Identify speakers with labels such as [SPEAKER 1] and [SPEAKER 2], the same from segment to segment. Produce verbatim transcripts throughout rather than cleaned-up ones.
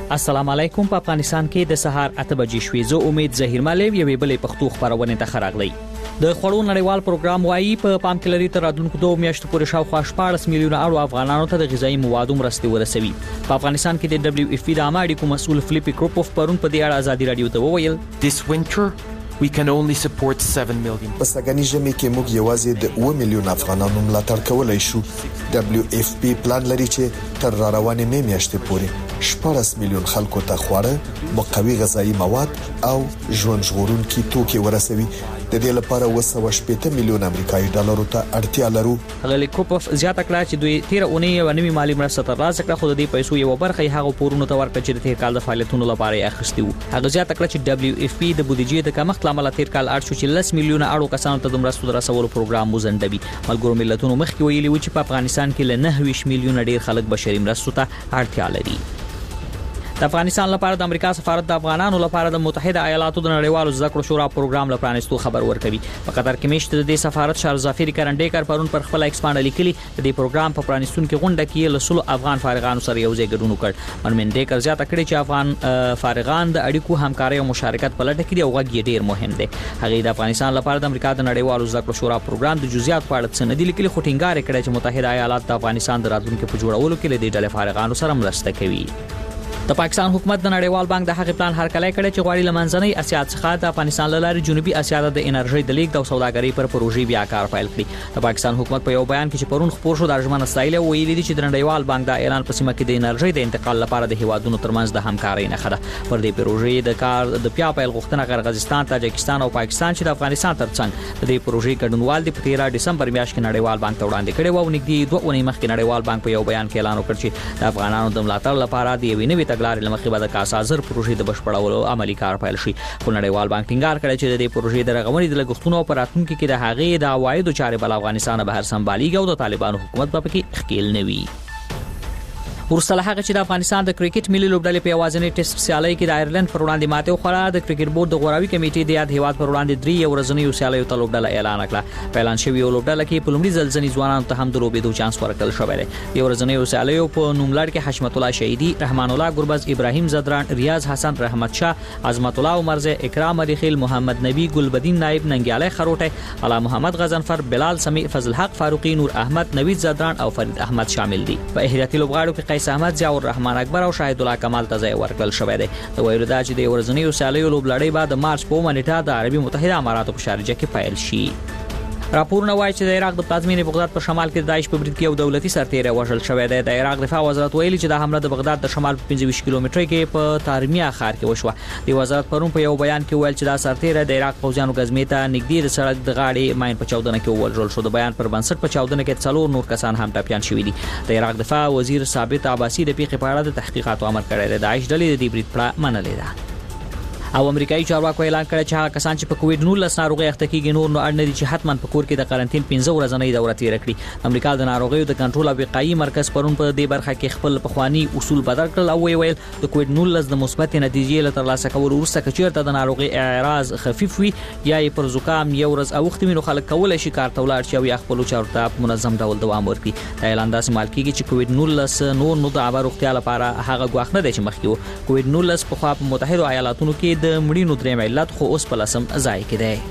[SPEAKER 1] السلام علیکم. په افغانستان کې د سهار اته بجې شوې. زه امید ظهیر مالو یوې بلې پښتو خبرونه ته خراغلی. د خړو نړیوال پروګرام وايي په پام کې لري تر راتلونکو دوه میاشتو پورې شاوخوا شپږ میلیونه اړو افغانانو ته د غذایی موادو مرستې ورسوي. په افغانستان کې د دبليو اف پی د عامه اړیکو مسؤل فلیپي کروپوف پرون په دې اړه ازادي رادیو ته وویل
[SPEAKER 2] This winter we can only support seven million.
[SPEAKER 3] په سګنی ژمي کې موږ یوازې د اوه میلیون افغانانو ملاتړ کولای شو. دبليو اف پی پلان لري چې تر را روانې مې میاشتې پورې شپږ میلیون خلکو ته خواړه، مقوي غذایی مواد او ژوند ژغورونکي توکي ورسوي. د دې لپاره وسو شپږ میلیون امریکایي ډالرو ته اړتیا لرو.
[SPEAKER 1] غلی کوپف زیاته کړه چې دوی تیر اونۍ یو نوې مالی مرسته ترلاسه کړه، خو د دې پیسو یو برخه یې هغه پورونو ته ورکړه چې د تیر کال د فعالیتونو لپاره یې اخیستي وو. هغه زیاته کړه چې دبليو اف پی د بودیجې د کمښت لامل تیر کال اړ شو چې لس میلیونه اړو کسانو ته د مرستو رسولو پروګرام وزندوي. ملګرو ملتونو مخکې ویلي و چې په افغانستان کې له نهه میلیونه ډیر خلک بشري مرستو ته اړتیا لري. د افغانستان لپاره د امریکا سفارت د افغانانو لپاره د متحده ایالاتو د نړیوالو زده کړو شورا پروګرام لپاره پرانیستو خبر ورکوي. په قطر کې مشت د دې سفارت شار ظفیر کرنډیکر پرون پر خپل ایکس باندې لیکلي د دې پروګرام په پرانیستون کې غونډه کې له سلو افغان فارغانو سره یو ځای ګډون وکړ. منمنډیکر زیاته کړې چې افغان فارغان د اړیکو همکاري او مشارکت په لټه کې دی او غږ ډیر مهم دی. هغه د افغانستان لپاره د امریکا د نړیوالو زده کړو شورا پروګرام د جزئیات په اړه څه نه دی لیکلي، خو ټینګار کړی چې متحده ایالات د افغانستان د راتلونکو په جوړولو کې له دې ډلې فارغانو سره مرسته کوي. د پاکستان حکومت د نړیوال بانک د هغې پلان هرکلی کړی چې غواړي له منځنۍ اسیا څخه د افغانستان له لارې جنوبي اسیا ته د انرژي د لیږد او سوداګرۍ پر پروژې بیا کار پیل کړي. د پاکستان حکومت په یو بیان کې چې پرون خپور شو د ارجمن استایله ویلي دي چې د نړیوال بانک د اعلان په سیمه کې د انرژي د انتقال لپاره د هیوادونو ترمنځ د همکارۍ نښه ده. پر دې پروژې د کار د بیا پیل غوښتنه قرغیزستان، تاجکستان او پاکستان چې د افغانستان ترڅنګ د دې پروژې ګډونوال دي په تیر دسمبر میاشت کې نړیوال بانک ته وړاندې کړي و او نږدې دوه اونۍ مخکې نړیوال بانک په یو بیان کې اعلان وکړ چې د افغانانو د ملاتړ لپاره د یوې نوې تګلارې لمخې به د کاسازر پروژې د بشپړولو عملی کار پیل شي. خو نړیوال بانک ټینګار کړی چې د دې پروژې د رغونې د لګښتونو په راتلونکي کې د هغې د عوایدو چارې بل افغانستان به هر سمباليږي او د طالبانو حکومت په کې ښکیل نه وي. ورسره هغه چې د افغانستان د کرکټ ملي لوبډلې په یوازینۍ ټیسټ سیالۍ کې د آیرلند پر وړاندې ماته وخوړه. د کرکټ بورډ د غوراوي کمیټې د یاد هیواد پر وړاندې درې ورځنیو سیالیو ته لوبډله اعلان کړه. په اعلان شوی لوبډله کې په لومړي ځل ځنې ځوانانو ته هم د لوبېدو چانس ورکړل شوی دی. د ورځنیو سیالیو په نوملړ کې حشمت الله شهیدي، رحمان الله ګربز، ابراهیم زدران، ریاض حسن، رحمت شاه، عظمت الله عمرزه، اکرام علیخیل، محمد نبی، ګلبدین نائب، ننګیالی خروټی، علا محمد غزنفر، بلال سمیع، فضل حق فاروقی، نور احمد، نوید زدران او فرید احمد شامل دي. په احتیاطي لوبغاړو کې قیس احمد، ضیاء الرحمن اکبر او شاهد الله کمال ته ځای ورکړل شوی دی. د ویلو دا چې د ورځنیو سیالیو لوبلړۍ به د مارچ په نیټه د عربي متحده اماراتو په شارجه کې پیل شي. راپورونه وایي چې د عراق د پلازمینې بغداد په شمال کې د داعش په برید کې یو دولتي سرتیری وژل شوی دی. د عراق دفاع وزارت ویلي چې د حمله د بغداد د شمال په پنځه ویشت کیلومتره کې په تارمیا ښار کې وشوه. د وزارت پرون په یو بیان کې ویل چې دا سرتیری د عراق پوځیانو غزمې ته نږدې د سړک د غاړې ماین په چاودنه کې وژل شو. د بیان پر بنسټ په چاودنه کې څلور نور کسان هم ټپیان شوي دي. د عراق دفاع وزیر ثابت عباسي د پیښې په اړه د تحقیقاتو امر کړی دی. د داعش ډلې د دې برید پړه منلې ده. او امریکایي چارواکو اعلان کړی چې هغه کسان چې په کووډ نولس ناروغي اخته کیږي نور نو اړ نه دي چې حتما په کور کې د قرنټین پنځه ورځې دوره تیر کړي. امریکا د ناروغیو د کنټرول او وقایي مرکز پرون په دې برخه کې خپل پخوانی اصول بدل کړل او ویل د کووډ نولس د مثبت نتیجې له ترلاسه کولو وروسته کچیرته د ناروغي اعراض خفیف وي یا یې پر زکام یو ورځ او وخت مینو خلک کولای شي کار ته ولاړ شي او یا خپل چارو ته منظم ډول دوام ورکړي. دا اعلان داسې مال کیږي چې کووډ نولس نور نو د عبارت اختیار لپاره هغه غواخ نه دی چې مخکې و. کووډ نولس په خوا په متحده ایالاتونو کې د مړینو درې علت خو اوس په لسم ځای کې دی.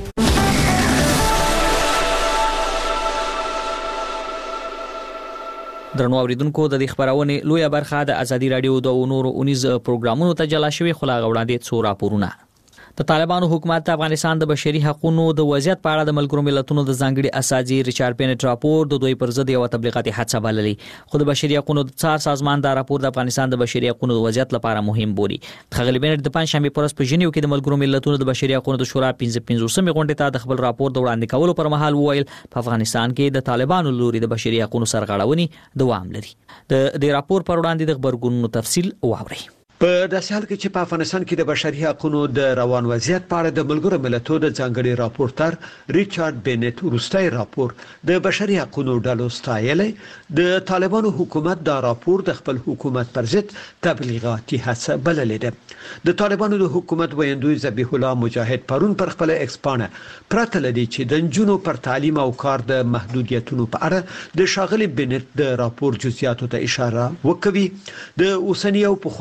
[SPEAKER 1] درنو اوریدونکو د دې خبرونه لویه برخه د ازادي رادیو د نورو اونیز پروګرامونو ته جلا شوی خو لا غوړاندې څو راپورونه. د طالبانو حکومت د افغانستان د بشري حقوقو د وضعیت په اړه د ملګرو ملتونو د ځانګړي اساسي ریچارډ پینټ راپور د دوی پر ضد یو تبلیغاتي حادثه بللې. خو د بشري حقوقو د څار سازمان دا راپور د افغانستان د بشري حقوقو د وضعیت لپاره مهم بولي. خغلی پینټ د پنځشنبه پر ورځ په ژنیو کې د ملګرو ملتونو د بشري حقوقو د شورا پنځه پنځوسمې غونډې ته د خپل راپور د وړاندې کولو پر مهال وویل په افغانستان کې د طالبانو لوري د بشري حقوقو سرغړونې دوام لري. د دې راپور پر وړاندې د خبرګونونو تفصیل واورئ.
[SPEAKER 4] په داسې حال کې چې په افغانستان کې د بشري حقوقو د روان وضعیت په اړه د ملګرو ملتونو د ځانګړي راپورټر ریچارډ بینټ وروستي راپور د بشري حقوقو ډلو ستایلې د طالبانو حکومت دا راپور د خپل حکومت پر ضد تبلیغاتي هڅه بللې ده. د طالبانو د حکومت ویندوی ذبیح الله مجاهد پرون پر خپل ایکسپانه پرته لدی چې د جنونو پر تعلیم او کار د محدودیتونو په اړه د شاغلي بینټ د راپور جزئیاتو ته اشاره وکوي. د اوسنی او پخوانی وضعیت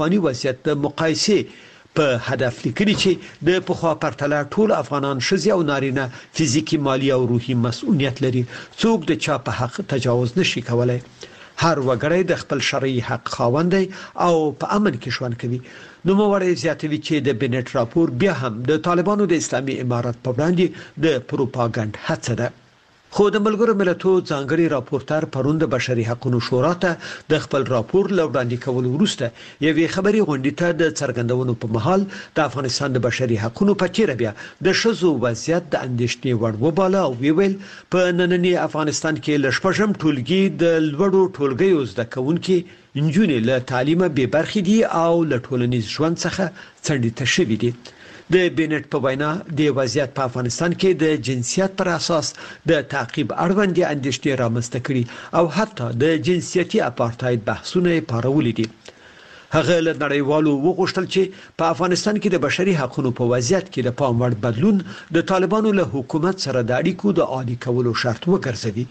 [SPEAKER 4] وضعیت د مقایسې په هدف لیکلي چې د پخوا پرتله ټول افغانان شذي او نارینه فزیکی مالی او روحي مسؤلیت لري څوک د چا په حق تجاوز نشي کولای هر وګړی د خپل شرعي حق خاوند دی او په امن کې ژوند کوي نو موږ زیاتوي چې د بنت راپور بیا هم د طالبانو د اسلامي امارت په وړاندې د پروپاګاندا هڅه ده خو د ملګرو ملتونو ځانګړي راپورټر پروند بشري حقوقو شورا ته د خپل راپور لوړاندې کول وروسته یوې خبري غونډې ته د څرګندونو په محل د افغانستان د بشري حقوقو په چیرې بیا د شذو وضعیت د اندېښنې وړ وباله او ویل په نننی افغانستان کې لشپږم ټولګي د لوړو ټولګیو زده کوونکي انجونې له تعلیمه به برخې دي او له ټولنیز ژوند څخه څنډې شوي دي د بنت په وینا د وضعیت په افغانستان کې د جنسیت پر اساس د تعقیب اړوند اندېښنې رامنځته کړي او حتی د جنسیتي اپارټاید بحثونه پارولې دي هغه له نړیوالو وغوښتل چې په افغانستان کې د بشري حقوقو په وضعیت کې د پام وړ بدلون د طالبانو له حکومت سره د اړیکو د عادي کولو شرط وګرځوي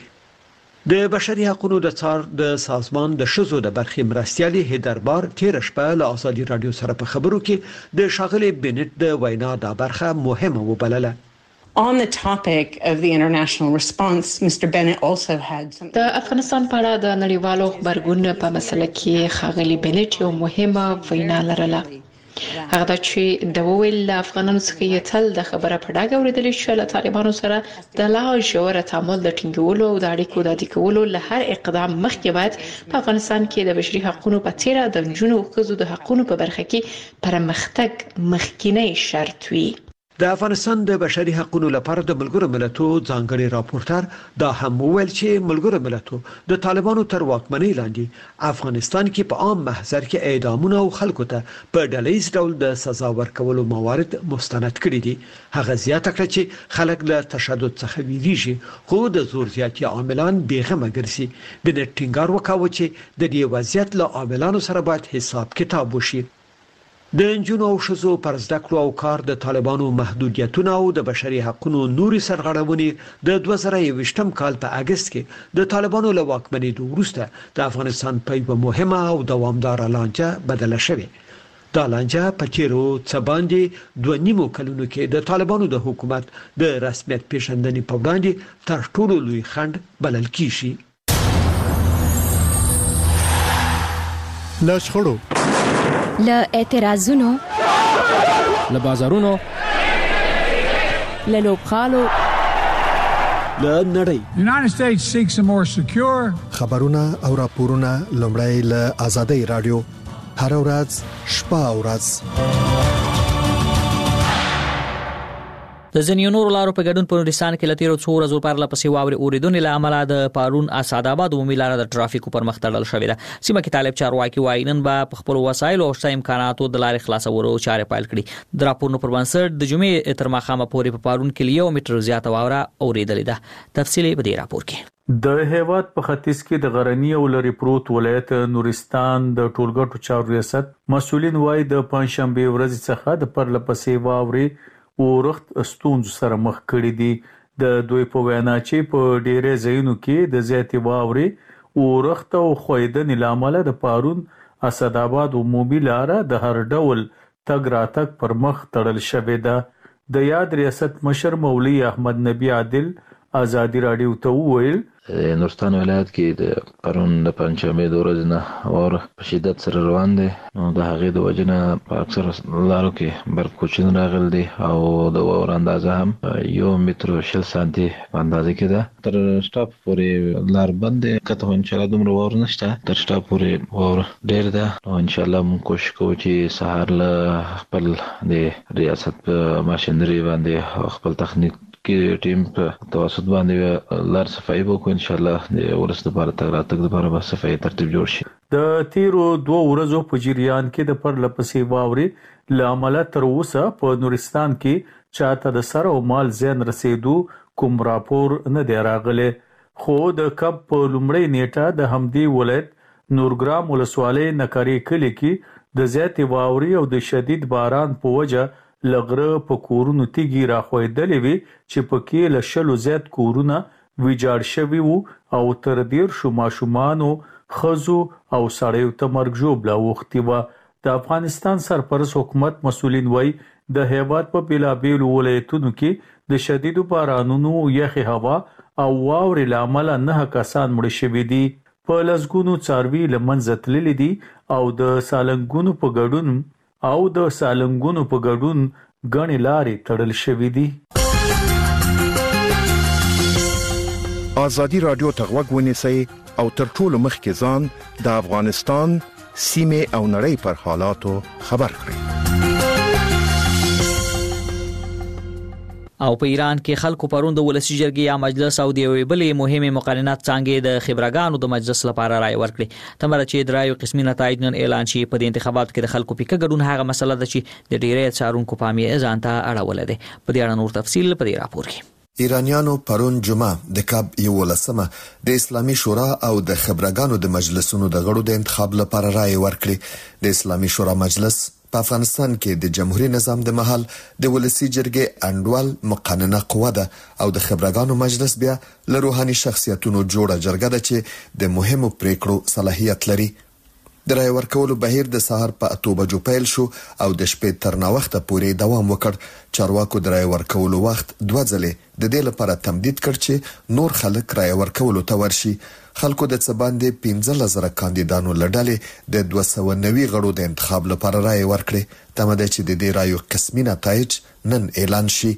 [SPEAKER 4] د بشري حقوقو د څار د سازمان د شذو د برخې مرستيالي هیدربار تیر شپه له ازادي رادیو سره په خبرو کې د شاغلي بنت د وینا د برخه مهمه وبلله
[SPEAKER 5] On the topic of the international response, Mister Bennett also had some...
[SPEAKER 6] د افغانستان په اړه د نړیوالو خبرګون په مسله کې خاغلی بنت یو مهمه وینا لرله هغه د چې د ویل افغانانو څخه یې تل د خبره په ډاګه اوریدل چې له طالبانو سره د لا ژوره تعامل د ټینګولو او د اړیکو د اډیکولو له هر اقدام مخکې باید په افغانستان کې د بشري حقوقو په تیره د جنونو او خزو د حقوقو په برخه کې پرمختګ مخکینی شرط وي
[SPEAKER 4] د افغانستان د بشري حقوقو لپاره د ملګرو ملتونو ځانګړي راپورټر دا هم ویل چې ملګرو ملتونو د طالبانو تر واکمنۍ لاندې افغانستان کې په عام محضر کې اعدامونه او خلکو ته په ډلهیز ډول د سزا ورکولو موارد مستند کړي دي هغه زیاته کړه چې خلک له تشدد څخه ویریږي خو د زور زیاتي عاملان بیغمه ګرځي بنت ټینګار وکاوه چې د دې وضعیت له عاملانو سره باید حساب کتاب وشي د انجونو او شذو پر زده کړو او کار د طالبانو محدودیتونه او د بشري حقوقو نوري سرغړونې د دوه زره یوویشتم کال په اگست کې د طالبانو له واکمنۍ وروسته د افغانستان په یوه مهمه او دوامداره لانجه بدله شوې دا لانجه په تیرو څه باندې دوه نیمو کلونو کې د طالبانو د حکومت د رسمیت پیژندنې په وړاندې تر ټولو لوی خنډ بلل کیږي
[SPEAKER 7] لشخړو
[SPEAKER 8] له اعتراضونو
[SPEAKER 9] له بازارونو
[SPEAKER 8] له لوبخالو
[SPEAKER 4] له نړۍ
[SPEAKER 10] The United States seeks a more secure
[SPEAKER 7] خبرونه او راپورونه لومړی له آزادۍ رادیو هر ورځ شپه او ورځ
[SPEAKER 1] د ځینو نورو لارو په ګډون په نورستان کې لتیرو څو ورځې پرله پسې واوري اوریدونکو له امله د پارون اسعدآباد عمومي لار د ټرافیکو پر مخ تړل شوې ده سیمه کې طالب چارواکي وايي نن به په خپل وسایل او شته امکاناتو د لارې خلاصولو چارې پیل کړي د راپورونو پر بنسټ د جمعې تر ماښامه پورې په پارون کې یو میټر زیاته واوره اوریدلې ده تفصیلی په دې راپور کې
[SPEAKER 11] د هیواد په ختیځ کې د غرنی او لری پروت ولایت نورستان د ټولګټو چارو ریاست مسولین وايي د پنځشنبه ورځ څخه د پرله پسې واوري ورخت ستونزو سره مخ کړي دي د دوی په وینا چې په ډېرې ځایونو کې د زیاتې واوري ورخت او خویدنې لامل د پارون اسعدآباد عمومي لار د هر ډول تګ راتګ پر مخ تړل شوې ده د یاد ریاست مشر مولوی احمد نبی عادل آزادی رادیو ته وویل
[SPEAKER 12] نورستان ولایت کې د پرون د پنځمې د ورځې نه واوره په شدت سره روان دي نو د هغې د وجې نه په اکثره لارو کې برق کوچین راغلی دی او د واورو اندازه هم یو متر او شل سانتي په اندازه کې ده تر سټاپ پورې لار بند دی که ته انشاءالله دومره واوره نشته تر سټاپ پورې واوره ډېر ده نو انشاءالله موږ کوشش کوو چې سهار له خپل د ریاست په ماشینري باندې خپل تخنیک کې ټیم په توسط باندې لار صفایي وکړو ان شاء الله د ورسته لپاره تر راتګ لپاره به صفایي ترتیب جوړ شي
[SPEAKER 11] د تیرو دوه ورځو په جریان کې د پرله پسې واوري لامل تر اوسه په نورستان کې چاته د سر او مال زیان رسیدو کوم راپور نه دی راغلی خو د کب په لومړی نیټه د همدی ولایت نورګرام ولسوالۍ نکاري کلی کې د زیاتې واوري او د شدید باران په وجه لغره په کورونو تیږي راخویدلې وي چې پکې له شلو زیات کورونه ویجاړ شوي وو او تر ډیر شو ماشومان او خزو او سړیو ته مرګ ژوبله وختي و د افغانستان سرپرست حکومت مسؤلین وایي د هیواد په بېلابېلو ولایتونو کې د شدیدو بارانونو، یخې هوا او واورې له امله نه کسان مړه شوي دي. په لسګونو څاروي له منځه تللي دي او د سالنګونو په ګډون او د سالنګونو په ګډون ګڼې لارې تړل شوي دي.
[SPEAKER 13] ازادي رادیو ته غوږ ونیسئ او تر ټولو مخکې ځان د افغانستان سیمې او نړۍ پر حالاتو خبر کړئ.
[SPEAKER 1] او په ایران کې خلکو پرون د ولسی جرګې یا مجلس او د یوې بلې مهمه مقننات څنګه د خبرګانو د مجلس لپاره رائے ورکړي. تمره چې د رایو قسمي نتایج نن اعلان شي. په دې انتخاباتو کې د خلکو پیکه ګډون هغه مسله ده چې د ډیری څارونکو پامې ځان ته اړولې ده. په دې اړه نور تفصیل په دې راپور کې.
[SPEAKER 3] ایرانیانو پرون جمعه د کاب یولسمه د اسلامي شورا او د خبرګانو د مجلسونو د غړو د انتخاب لپاره رائے ورکړي. د اسلامي شورا مجلس په افغانستان کې د جمهوریت نظام د محل د ولسی جرګې انډوال مقننه قوه ده او د خبرګانو مجلس بیا له روحاني شخصیتونو جوړه جرګه ده چې د مهمو پریکړو صلاحیت لري. د رای ورکولو بهیر د سهار په اته بجو پیل شو او د شپې تر ناوخته پورې دوام وکړ. چارواکو د رای ورکولو وخت دوه ځلې د دې لپاره تمدید کړ چې نور خلک رای ورکولو ته ورشي. خلکو د څباندې پنځه لزره کاندیدانو لړلې د دوه سوه او نوي غړو د انتخاب لپاره رای ورکړي. تمه ده چې د دې رایو قسمي نتایج نن اعلان شي.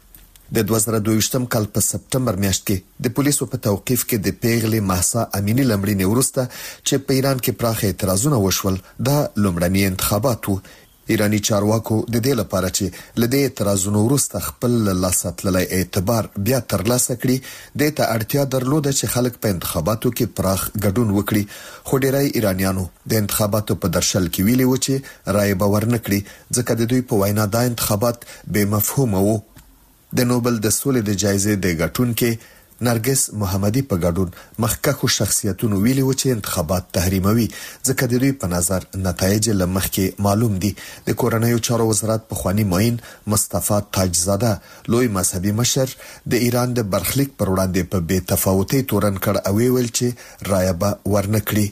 [SPEAKER 3] د دوه زره دوه ویشتم کال په سپټمبر میاشت کې د پولیسو په توقیف کې د پیغلې مهسا امینی لمړینې وروسته چې په ایران کې پراخه اعتراضونه وشول د لومړني انتخابات وو. ایرانی چارواکو د دې لپاره چې لدې اعتراضونو وروسته خپل لاساتللای اعتبار بیا ترلاسه کړي د ته اړتیا درلوده چې خلک په انتخاباتو کې پراخ ګډون وکړي. خو ډیری ایرانیانو د انتخاباتو په درشل کې ویلي و چې رائے باور نه کړي ځکه د دوی په وینا دا انتخابات بې مفهومه وو. د نوبل د سولې د جایزې د ګټونکو نرګس محمدي په ګډون مخکښو شخصیتونو ویلي و چې انتخابات تحریموي ځکه د دوی په نظر نتایج له مخکې معلوم دي. د کورنیو چارو وزارت پخوانی معین مصطفی تاجزاده لوی مذهبي مشر د ایران د برخلیک پر وړاندې په بې تفاوتۍ تورن کړ او ویل چې رایه به ورنکړي.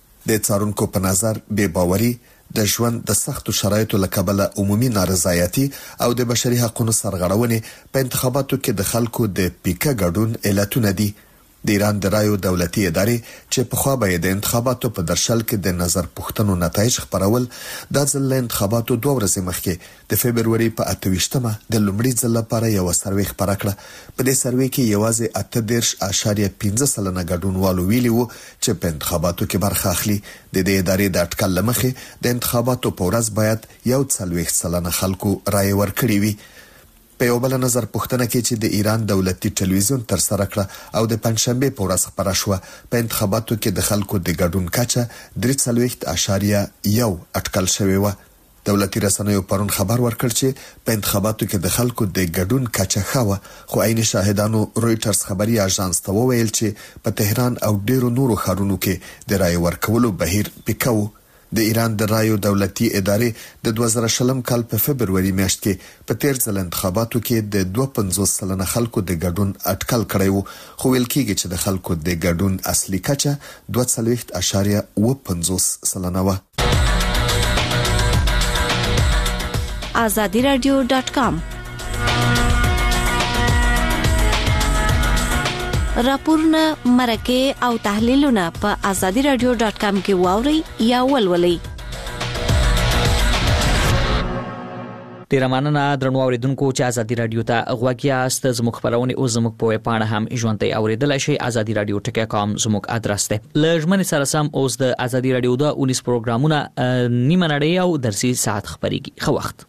[SPEAKER 3] د څارونکو په نظر بې باوري د ژوند د سختو شرایطو له کبله عمومي نارضایتي او د بشري حقوقو سرغړونې په انتخاباتو کې د خلکو د پیکه ګډون علتونه دي. د ایران د رایو دولتي ادارې چې په خوا به د انتخاباتو په درشل کې د نظر پوښتنو نتایج خبرول د ځل انتخاباتو دوه ورځې مخکې د فبرवरी په اته ویشتمه د لومړي ځل لپاره یو سروې خبره کړه. په دې سروې کې یوازې اته دېرش اعشاریه پنځه سلنه ګډونوالو ویلي وو چې په انتخاباتو کې برخه اخلي. د دې ادارې د اټکل لمخې د انتخاباتو په ورځ باید یو څلوېښت سلنه خلکو رائے ورکړي وي. په یو بل نظر پوښتنه کې چې د ایران دولتي ټلویزیون تر سره کړه او د پنځشنبه په ورځ خبره شوه په انتخاباتو کې د خلکو د ګډون کچه درې څلوېښت اعشاریه یو اټکل شوی و. دولتي رسنیو پرون خبر ورکړ چې په انتخاباتو کې د خلکو د ګډون کچه ښه و. خو عین شاهدانو رويټرز خبري اژانس ته وویل چې په تهران او ډیرو نورو ښارونو کې د رای ورکولو بهیر پیکاو. د ایران د رایو دولتي ادارې د دوه زره شلم کال په فبرवरी میاشت کې په تیر ځل انتخاباتو کې د دوه پنځوس سلنه خلکو د ګډون اټکل کړی وو. خو ویل کېږي چې د خلکو د ګډون اصلي کچه دوه څلوېښت اعشاریه اوه پنځوس سلنه و.
[SPEAKER 14] azadi radio dot com راپورونه مرکه او تحلیلونه په azadi radio dot com کې واوري یا ولولئ.
[SPEAKER 1] ډیر مننه درنو اوریدونکو چې azadi radio ته غوږ یاست. زموږ خبرونه او زموږ په ویبپاڼه هم ژوندۍ اوریدلای شئ. azadi radio ټکی کام زموږ ادرس دی. لږمن سره سم اوس د azadi radio د اونیس پروګرامونه نیمه نړۍ او درسي ساعت خبريږي. خو وخت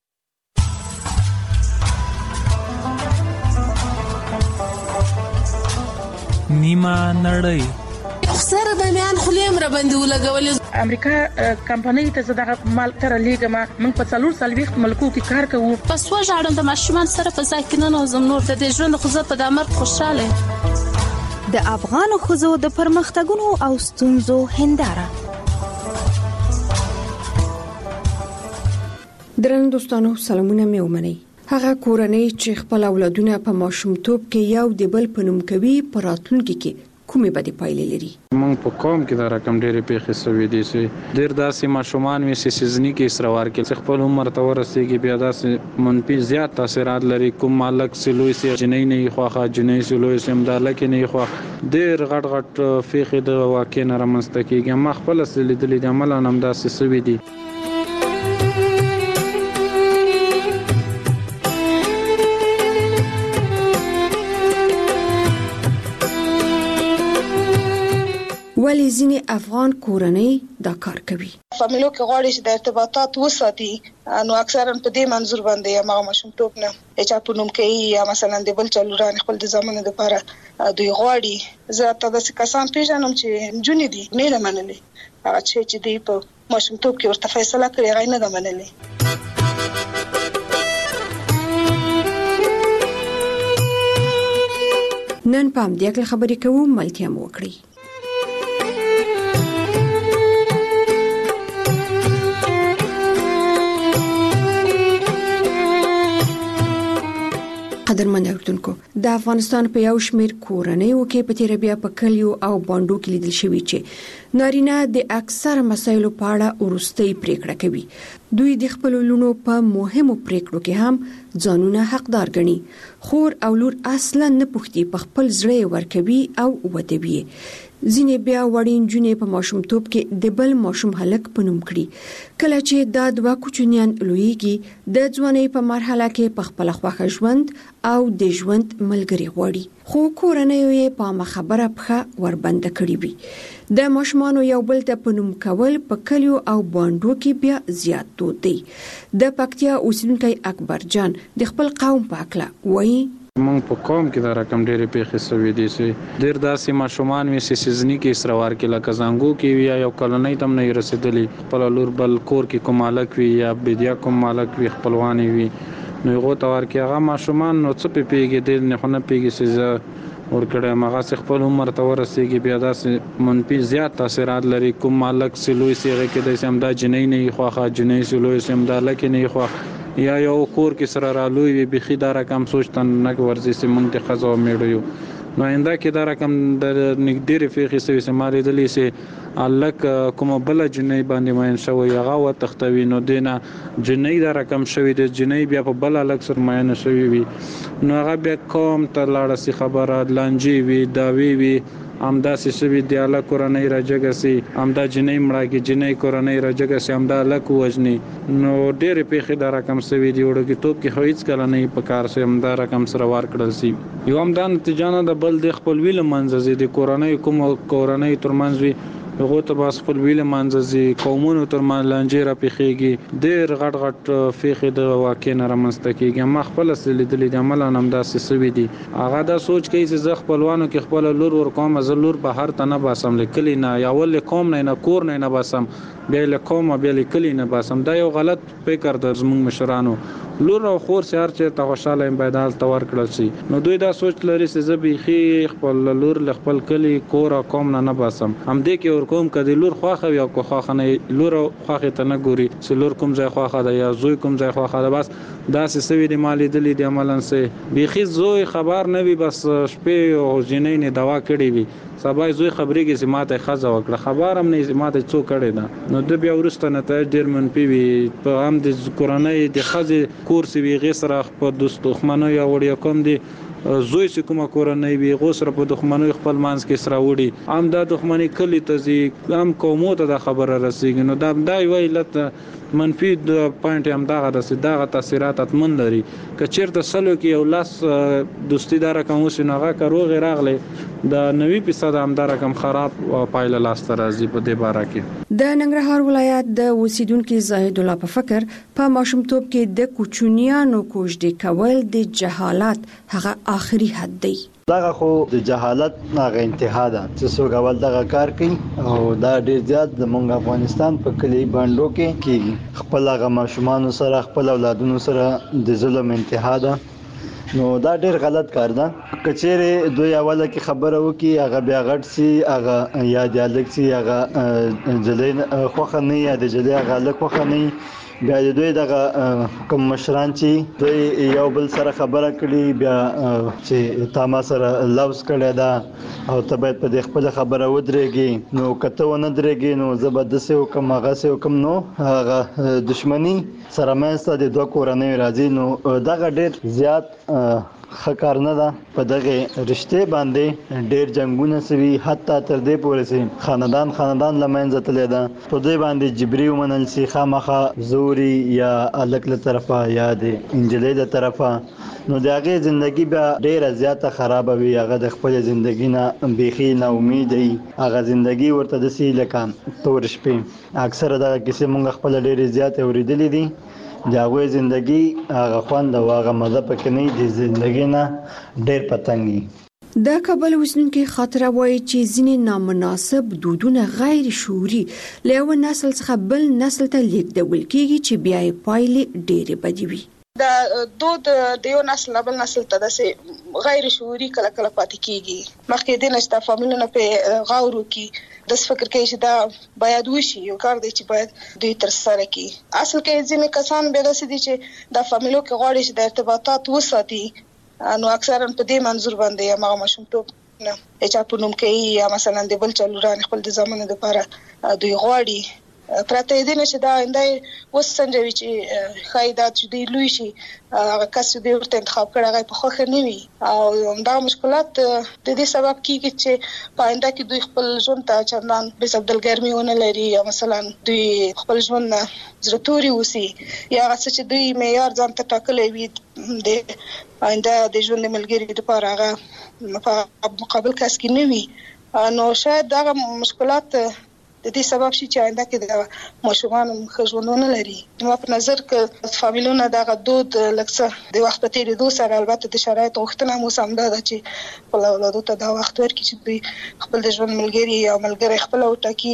[SPEAKER 11] نیمه نړۍ
[SPEAKER 15] سره د میان خلیم را باندې ولګول.
[SPEAKER 16] امریکا کمپنۍ ته زده مال تر لیګما موږ په څلور سلويخت ملکو کې کار کوو.
[SPEAKER 15] پس وژاړم د ماشومان سره په ځکه نه زم نور د ژوند خو زه په دمر خوشاله.
[SPEAKER 14] د افغان خوځو د پرمختګونو او ستونزو هنداره.
[SPEAKER 17] درن دوستانو سلامونه مې ومنئ. هغه کورنۍ چې خپل اولادونه په ماشومتوب کې یو د بل په نوم کوي په راتلونکي کې کومې بدې پایلې لري.
[SPEAKER 18] موږ په قوم کې دا رقم ډېرې پیښې شوې دي چې ډېر داسې ماشومان وي چې سیزني کې اسروار کې خپل عمر ته ورسېږي بیا داسې منفي زیات تاثیرات لري. کوم مالک چې لوی سي جنۍ نه خوخه جنۍ چې لوی سي امداله کې نه خوخه ډېر غټ غټ پیښې د واقع نه رامنځته کېږي. ما خپل لیدلې د عمل نام داسې شوې دي.
[SPEAKER 17] ولی ځینې افغان کورنۍ دا کار کوي.
[SPEAKER 19] فامیلو کې غواړي چې د ارتباطات وساتي، نو اکثرا په دې منظور باندې یا هغه ماشومتوب نه چې په نوم کې یا مثلا د بل چلوران خپل د زمانه لپاره دوی غواړي. زه تاسو کسان پیژنم چې جونې دي نه لمنلې هغه چې دی په ماشومتوب کې ورته فیصله کړې غي نه لمنلې.
[SPEAKER 17] نن پام دې خبرې کوو ملتیا مو وکړي. قدرمن اوردونکو د افغانستان په یو شمېر کورنۍ کې په تیر بیا په کلیو او باندو کې لیدل شوی چې نارینه د اکثر مسایلو په اړه ورستۍ پریکړه کوي. دوی د خپل لونو په مهمو پریکړو کې هم ځانونه حقدار ګڼي. خور او لور اصلا نه پوښتي په خپل ځړې ورکوي او ودوي. ځینې بیا وړین جونې په ماشومتوب کې د بل ماشوم هلک په نوم کړي. کله چې دا دوه کوچنیان لویږي د ځوانۍ په مرحله کې په خپل خوښه ژوند او د ژوند ملګری غواړي. خو کورنۍ یې په مخبره پخه وربنده کړی وي. د ماشومانو یو بل ته په نوم کول په کلیو او باندو کې بیا زیات دود دی. د پکتیا اوسیدونکی اکبر جان د خپل قوم په اړه وایي
[SPEAKER 18] موږ په قوم کې دا رقم ډېرې پیښې شوې دي چې ډېر داسې ماشومان وي چې سیزني کې اسروار کې لکه زنګو کې وي یا یو کلنۍ تم نه رسیدلی خپل لور بل کور کې کوم مالک وي یا بدیا کوم مالک وي خپلوانی وي نو هغه تور کې هغه ماشومان نو څه پیږي د نه خونه پیږي چې ورکړه مغه خپل عمر ته ورسېږي بیا داسې منفي زیات تاثیرات لري. کوم مالک چې لوی سیغه کې د سمدا جنۍ نه خوخه جنۍ چې لوی سمدا لکه نه خوخه یا یو کور کې سره رالوي وي بخي دا رقم سوچتن نه ورزي سي مونږ ته خزو میړو نو انده کې دا رقم د نګډير فقې سوي سماري دلی سي الک کوم بل جنۍ باندې ماین شوی هغه و تختوي نو دینه جنۍ دا رقم شوی د جنۍ بیا په بل الک سر ماین شوی وي نو هغه بیا کوم ته لاړه سي خبره لانجی وي داوی وي امدا سشوی دیاله کورنۍ راجګسي امدا جنۍ مړه کې جنۍ کورنۍ راجګسي امدا لک وجني نو ډېر پیخي دا رقم سوي دی وړو کې توپ کې هیڅ کله نه په کار سي امدا رقم سره وار کړل سي یو امدا نتیجه نه د بل د خپل ویل منځ دي کورنۍ کوم کورنۍ ترمنځ وي هغه ته بس خپل ویل منځزي قومونو تر مانلانجې را پیخيږي ډېر غټ غټ فیخي د واقع نه رامنځته کیږي ما خپل لیدلې د عمل نام داسې سوي دي هغه دا سوچ کوي چې زه خپلوانو کې خپل لور ور کوم از لور به هر تنه باسم لیکلی نه یا ول کوم نه نه کور نه نه باسم بیا له کوم بیا لیکلی نه باسم دا یو غلط فکر د زموږ مشرانو لور او خور سره چې ته خوشاله امبیدال تور کړل شي نو دوی دا سوچ لري چې زه بيخي خپل لور ل خپل کلی کور او کوم نه نه باسم هم دې کې ور کوم کدي لور خوخه یا کو خوخه نه لور خوخه ته نه ګوري چې لور کوم ځای خوخه ده یا زوی کوم ځای خوخه ده بس دا سوي د مالی دلی د عملن سه بيخي زوی خبر نه وي بس شپې او جنې نه دوا کړی وي سبا زوی خبرې کې سماته خزه وکړه خبر هم نه سماته څو کړي دا نو د بیا ورسته نه ته ډیر منفي وي په هم د کورنۍ د خزه کورس وی غسر په دوست دښمنو یا وړیا کوم دي زوی چې کومه کورنۍ وي غوسره په دښمنو خپل مانس کې سره وړي ام د دښمنۍ کلی ته زی ام کومو ته د خبره رسیږي نو دا دای ویلت منفي د پوینټ هم دغه د دغه تاثیرات اتمن لري که چیرته سلو کې یو لاس دوستی دار کوم سينغه کروغ راغله د نوي فیصد هم دا رقم خراب پایله لاس تر راځي په دې باره کې
[SPEAKER 17] د ننګرهار ولایت د اوسیدونکو زاهد الله په فکر په ماشومتوب کې د کوچنیانو کوژدې کول د جهالت هغه آخري حد دی
[SPEAKER 20] دغه خو د جهالت هغه انتها ده چې څوک اول دغه کار کوي او دا ډیر زیات د مونږ افغانستان په کلی باندې کې کیږي خپل هغه ماشومان سره خپل اولادونو سره د ظلم انتها ده نو دا ډیر غلط کار ده. کچېره دوی اوله کې خبره وکي هغه بیا غټ سي هغه یا دیالک سي هغه جلین خوخه نه یا د جلی هغه لک خوخه نه بیا دوی دغه کوم مشران چې دوی یو بل سره خبره کړي بیا چې تاسو سره لوز کړي دا او ته باید په دې خپل خبره ودرېږي نو کته ونه درېږي نو زبردست حکم هغه سه حکم نو هغه دښمنی سره مېسته د دوه کورنۍ راځي نو دغه ډېر زیات خکار نه ده. په دغه رشته باندې ډېر جنگونه سوي حتی تر دې پورې سي خاندان خاندان لمنځه تللی ده. په دې باندې جبري ومنل سي خامخا زوري یا الک له طرفه یا د انجلۍ له طرفه نو د هغه ژوندۍ بیا ډېره زیاته خراب وي. هغه د خپل ژوندۍ نه بيخي نه امید وي. هغه ژوندۍ ورته د سي لکه تور شپې اکثره دا کیسه مونږ خپل ډېر زیاته اوریدلې دي. داغه ژوندۍ هغه خوند او هغه مزه پکې نه دي. ژوندۍ نه ډېر پتنګي.
[SPEAKER 17] دا کابل وسنونکو خاطر وایي چې ځینې نامناسب دودونه غیر شعوري له یو نسل څخه بل نسل ته لیږدول کیږي چې بیا یې پایلې ډېرې بدې وي.
[SPEAKER 19] دا دود د یو نسل بل نسل ته د غیر شعوري کله کله پاتې کیږي. مخکې د نشته فامیلونه په غور وکي د فکر کې چې دا باید وشي یو کار دی چې باید دوی تر سره کی. اصل کې ځینې کسان به داسې دي چې د فامیلو کې غواړي چې د ارتباطات وساتي نو اکثرا په دې منظور باندې هغه ماشومتوب نه چې په نوم کې یا مثلا د بل چلوران خپل د زمانه لپاره دوی غواړي پراته دي نشه دا اندای وسنجوي چې خایدات چې دی لوي شي هغه کس دې ورته انتخاب کړی هغه په خوخه نه وي او دا مشکلات د دې سبب کیږي چې پاینده کې دوی خپل ژوند ته چندان به سبدل ګرمي ونه لري یا مثلا دوی خپل ژوند زړتوري وسی یا هغه چې دوی معیار ځان ته ټاکلې وي د پاینده د ژوند ملګری لپاره هغه په مقابل کس کې نه وي نو شاید دا مشکلات د دې سبب شي چې آینده کې د ماشومان خژوندونه لري. نو په نظر کې فامیلونه د غدود لکه د وخت په تیریدو سره البته د شرایط غوښتنه مو سم ده چې خپل اولادو ته دا وخت ورکړي چې دوی خپل د ژوند ملګری یا ملګری خپل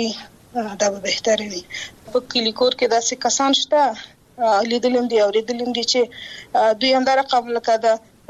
[SPEAKER 19] وټاکي دا به بهتره وي. په کلی کور کې داسې کسان شته لیدلم دي او لیدلم دي چې دوی هم دا رقم لکه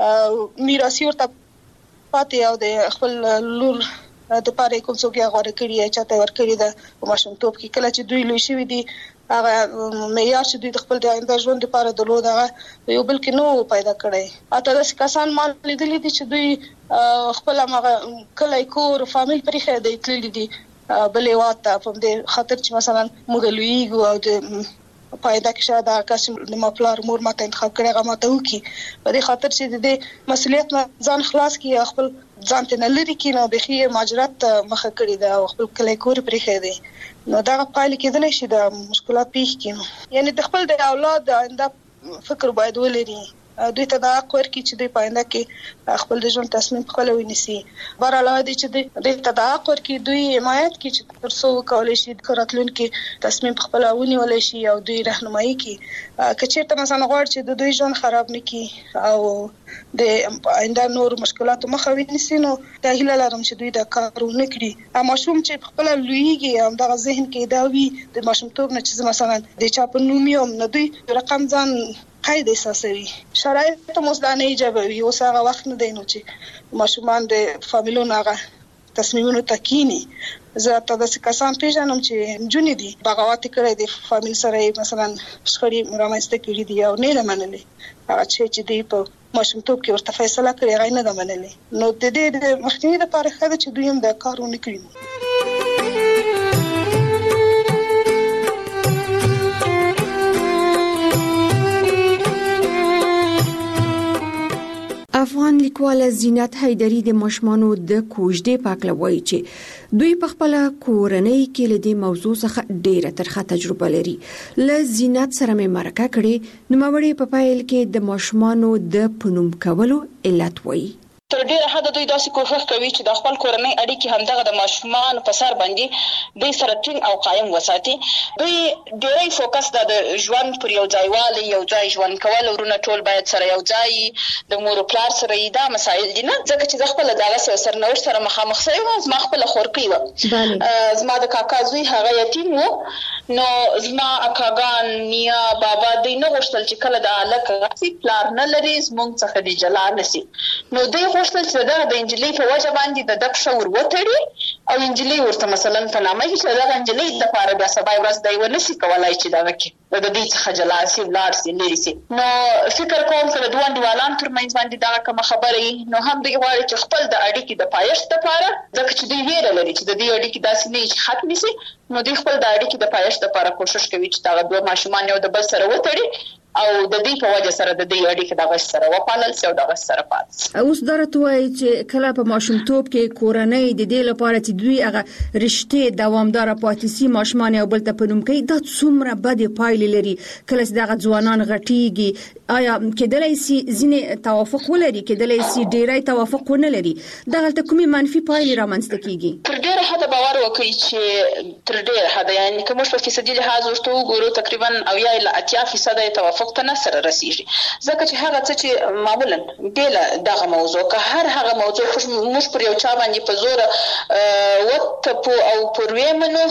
[SPEAKER 19] د میراثي ورته پاتې او د خپل لور د پاره کوم څوک یې غوړه کړی یا چاته ور کړی دا ماشومتوب کې کله چې دوی لوي شوی دي هغه معیار چې دوی د خپل د آینده ژوند لپاره د لود هغه یو بل کې نو پیدا کړي. اته داس کسان مال لیدلې دي چې دوی خپل هغه کله کور فامیل پرې خېدې تللې دي بلې واته په دې خاطر چې مثلا موږ لویګو او د پایدا کې شاید هغه کس د مپلار مور ماته انتخاب کړي هغه ماته وکي په دې خاطر چې د مسولیت ځان خلاص کړي خپل ځان ته لري کې نو بخي ماجرات مخه کړی دا خپل کلی کور پرې خېدي نو دا پایله کېدل شي د مشکلات پیښ کینو یعنی د خپل د اولاد آینده فکر باید ولري دوی ته دا اقوار کې چې دوی پاینده کې خپل د ژوند تصمیم خپل ونیسي بار علاوه دي چې دوی ته دا اقوار کې دوی حمایت کې چې ترڅو کولای شي کاراتلون کې تصمیم خپل ونیول شي او دوی راهنمایي کې کچېرته مثلا غواړي چې د دوی ژوند خراب نکړي او د آینده نور مشکلات مخه ونیسي نو دا هیله لرم چې دوی دا کارونه کړي اما شوم چې خپل لویږي هم د ذهن کې دا وي د ماشومتوب نه چې مثلا د چا په نومیوم نه دوی رقم ځان قید احساسوي شرایط مزدانه ایجابوي اوس هغه وخت نه دی نو چې ماشومان د فامیلونو هغه تصمیمونو تکینی زه ته د کسان پیژنم چې جونې دي بغاوت کړي د فامیل سره مثلا شخړې رامنځته کړي دي او نه لمنلي هغه چې دی په ماشومتوب کې ورته فیصله کړې غي نه لمنلي نو د دې د مخنیوي لپاره خاله چې دوی هم د کارونه کړی
[SPEAKER 17] افغان لیکواله زینت حیدری د ماشومانو د کوژدې پاکله وایي چې دوی په خپل کورنۍ کې له دې موضوع څخه ډیره ترخه تجربه لري. له زینت سره مې مرکه کړې نو موري په پایل کې د ماشومانو د پنوم کولو علت وایي.
[SPEAKER 19] تر
[SPEAKER 21] تر ډیره حد دوی داسې کوښښ کوي چې د خپل کورنۍ اړیکې همدغه د ماشومان په سر باندې دوی سره ټینګ او قایم وساتي. دوی ډیری فوکس د ژوند پر یو ځایوالي، یو ځای ژوند کول، ورونه ټول باید سره یو ځای د مور او پلار سره دا مسایل دي نه، ځکه چې د خپل دغه سرنوشت سره مخامخ شوی و. زما خپل خورکۍ و، زما د کاکا زوی هغه یتیم و، نو زما اکاګان نیا بابا دوی نه غوښتل چې کله د الک غسی پلار نه لري زمونږ څخه دی جلا نسی، نو دوی غوښتل چې دا د انجلۍ په وجه باندې د دک شور وتړي او انجلۍ ورته مثلا په نامه کې چې دا انجلۍ د لپاره بیا سبا ورځ دی ونسی کولای چې دا وکړي د دې څخه جلا سي ولار سي لري سي. نو فکر کوم چې د دوه دیوالان ترمنځ باندې دا کوم خبرې نو هم دوی غواړي چې خپل د اړیکې د پایښت لپاره ځکه چې دوی ویره لري چې د دې اړیکې داسې نه شي ختم شي، نو دوی خپل د اړیکې د پایښت لپاره کوشش کوي چې دا دوه ماشومان یو د بل سره وتړي او د دې په وجه سره د دې اړیکې د غش سره وپالل شي او د غش سره پات.
[SPEAKER 17] اوس درته وایي چې کله په ماشومتوب کې کورنۍ د دې لپاره چې دوی هغه رشتې دوامدار پاتې سي ماشومان یو بل ته پنوم کوي، دا څومره بد پایلې لري. کله چې دغه ځوانان غټيږي آیا کېدلای شي ځینې توافق ولري، کېدلای شي ډیری توافق ونه لري، دغه ته کومې منفي پایلې رامنځته کیږي؟
[SPEAKER 21] تر ډیره حد باور وکړي چې تر ډیره حد یعنی کوم په فیصدي لحاظ ورته وګورو تقریبا او یا اتیا فیصد توافق ته نه سره رسیږي، ځکه چې هغه څه چې معمولا بیل دغه موضوع که هر هغه موضوع موږ پر یو چا باندې په زور وت په او پر ویمنو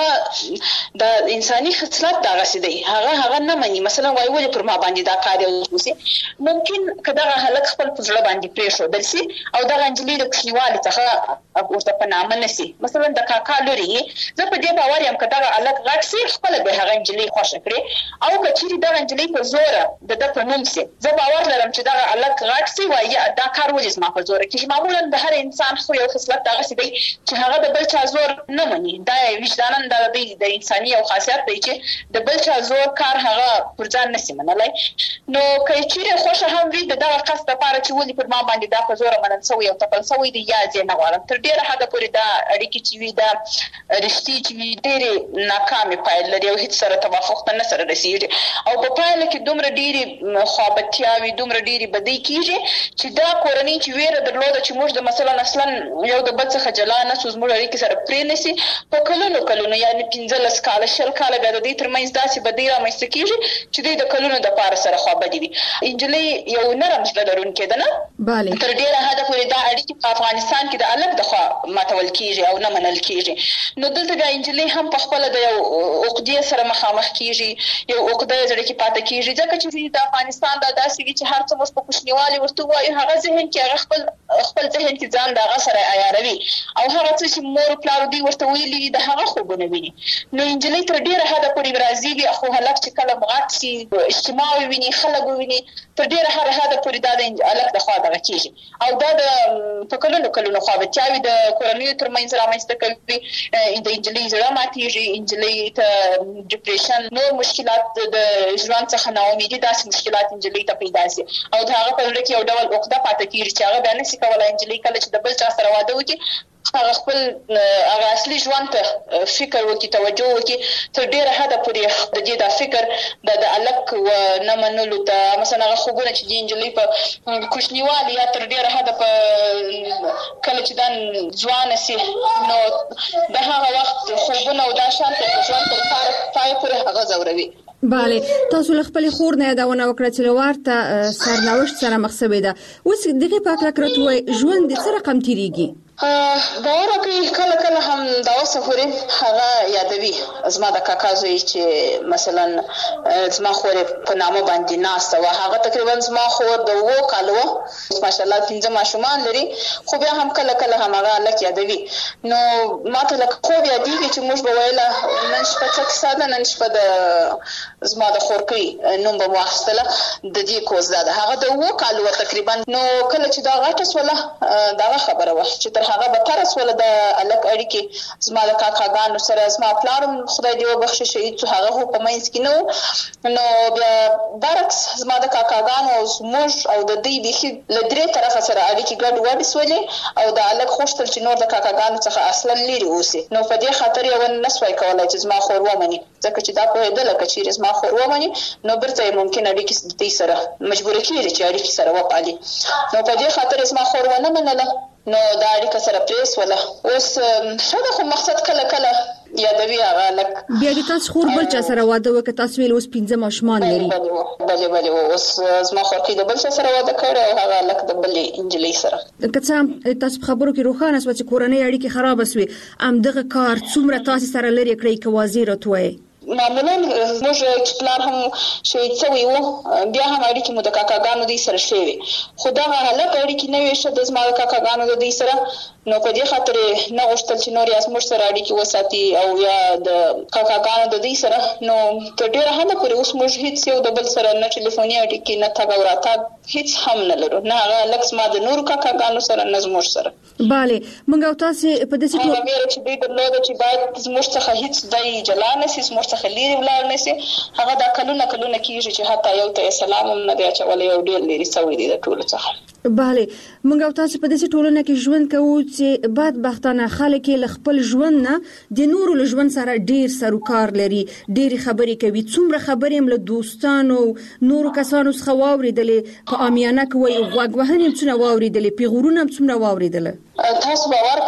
[SPEAKER 21] هغه د انساني خصلت دغه سي هغه هغه نه مني. مثلا وای ولې پر ما باندې دا کار وسی، ممکن کداغه هلک خپل په ځړ باندې پریښو دلسي او دغه انجلۍ د کلیوالي څخه ورته په نامه نسی. مثلا د کاکا لوري زه په دې باور یم کداغه هلک غټ سي خپل به هغه انجلۍ خوښ کړي او کچېری دغه انجلۍ په زور د د په نوم سي، زه باور لرم چې دغه الک غټ سي وایي دا کار ولې ما په زور کې. معمولا د هر انسان خو یو خصلت دغه سي دی چې هغه د بل چا زور نه مني، دا وجدانن د د انساني او خاصیت دی چې د بل چا زور کار هغه پر ځان نسی منلای. نو کچېری خوشا هم وي دغه قصد لپاره چې ولې پر ما باندې دا په زور منن سوی او تپل سوی دی یا ځې نه غواړم. تر ډیره حد پورې دا اړیکې چې وي دا رښتې چې وي ډېرې ناکامې پایلې لري او هیڅ سره توافق ته نه سره رسیږي او په پایله کې دومره ډېرې خوابتیاوي دومره ډېرې بدۍ کیږي چې دا کورنۍ چې ویره درلوده چې موږ د مثلا اصلا یو د بل څخه جلا نه سو زموږ اړیکې سره پرې نسی په کلونو کلونو یعنی پنځلس کاله شل کاله بیا د دې ترمنځ داسې بدۍ رامنځته کیږي چې دوی د کلونو د پاره سره خوابدي وي. انجلۍ یو نرم زړه لرونکې ده نه، تر ډیره حده پورې دا اړیکې په افغانستان کې د الګ د خوا ماتول کیږي او نه منل کیږي. نو دلته بیا انجلۍ هم په خپل د یو عقدې سره مخامخ کیږي، یو عقده زړه کې پاتې کیږي ځکه چې د افغانستان د داسې وی چې هر څه مو په کوچنیوالي ورته وایي هغه ذهن کې هغه خپل خپل ذهن کې ځان دغه سره عیاروي او هغه څه چې مور پلار دی ورته ویلي د هغه خوبونه ویني. نو انجلۍ تر ډیره حده پورې راځي خو هلک چې کله مغات سي اجتماع ویني خلک ویني تر ډیره حده پورې دا د الک د خوا دغه کیږي او دا د په کلونو کلونو خوابتیاوي د کورنیو ترمنځ رامنځته کوي. د انجلۍ زړه ماتېږي، انجلۍ ته ډیپریشن نور مشکلات د ژوند څخه ناامیدي داسې مشکلات انجلۍ ته پیدا سي او دا هغه په لړ کې یو ډول عقده پاتې کیږي چې هغه بیا نشي کولای انجلۍ کله چې د بل چا سره واده وکړي هغه خپل هغه اصلي ژوند ته فکر وکړي توجه وکړي. تر ډیره حده پورې د دې دا فکر د الک و نه منلو ته مثلا هغه خوبونه چې د انجلۍ په کوچنیوالي یا تر ډیره حده په کله چې دا ځوان سي نو د هغه وخت خوبونه او دا شان ته ژوند تر پای پورې هغه زوروي.
[SPEAKER 17] بله تاسو له خپل خور نه یادونه وکړه چې ورته سرنوشت سره مخ شوې ده. اوس دغه په اړه کړه ژوند د څه رقم تیریږي؟
[SPEAKER 21] باور وکړئ کله کله هم دا وسفوري هغه یادوي زما د کاکا زوی چې مثلا زما خور په نامه باندې ناسته و هغه تقریبا زما خور د وو کالو ماشاءالله پنځه ماشومان لري خو بیا هم کله کله هم هغه لک یادوي. نو ماته لکه خو بیا دیږي چې موږ به ویله نن شپه څه ساده نن شپه د زما د خورکۍ نوم به واخستله د دې کوز ده هغه د وو کالو تقریبا. نو کله چې دا غټه سوله دا خبره و چې تر تر هغه به تر سول د الک اړیکې زما د کاکاګانو سره زما پلارم خدای دې وبخښي شهید څو هغه په مینس کې نو نو بیا برعکس زما د کاکاګانو او زموږ او د دې بيخي لدرې طرفه سره اړیکې ګډ وډ سولې او د الک خوشتل چې نور د کاکاګانو څخه اصلا لري اوسي نو په دې خاطر یو نسوي کولای چې زما خور ومني ځکه چې دا په دې لکه چې زما خور ومني نو برته ممکن اړیکې د دې سره مجبور کیږي چې اړیکې سره وپالي نو په دې خاطر زما خور ونه منله نو دا اړیکه سره پریس ولا اوس شاده خو مقصد کله کله یادوي هغه لک
[SPEAKER 17] بیا د تاسو خور بل چا سره واده وکړ تاسو ویل اوس پنځه ماشومان لري
[SPEAKER 21] بله بله اوس زما خور کې د بل چا سره واده کړ او هغه لک د بلې انجلۍ سره
[SPEAKER 17] که څه تاسو خبرو کې روښانه شوه چې کورنۍ اړیکې خراب شوي ام دغه کار څومره تاسو سره لري کړی که واضح راته
[SPEAKER 21] معمولا موږ چې پلان هم شهید شوی وو بیا هم اړیکې مو د کاکاګانو دوی سره شوي خو دا هلک اړیکې نه وي شته زما د کاکاګانو د دوی سره نو په دې خاطر نه غوښتل چې نور یې موږ سره اړیکې وساتي او یا د کاکاګانو د دوی سره نو تر ډیره حده پورې اوس موږ هیڅ یو د بل سره نه ټلیفوني اړیکې نه تګ او راتګ هیڅ هم نه لرو نه هغه لکه زما د نورو کاکاګانو سره نه زموږ سره
[SPEAKER 17] bale موږ او تاسو په دې څه
[SPEAKER 21] هغه ویل چې دوی درلوده چې باید زموږ څخه هیڅ دای جلا نه سي زموږ څخه لري ولاړ نه سي هغه دا کلونه کلونه کیږي چې حتی یو ته سلام هم نه دی اچولې یو ډیر لري سوي دي د ټولو څخه
[SPEAKER 17] bale موږ او تاسو په دې ټولنه کې ژوند کوو چې بعد بختانه خلک له خپل ژوند نه د نورو له ژوند سره ډیر سروکار لري ډیر خبرې کوي څومره خبرې هم له دوستانو نورو کسانو څخه واوریدلې په امیانه کوي غوږ وهنې هم څونه واوریدلې پیغورونه هم څومره واوریدل
[SPEAKER 21] تاسو باور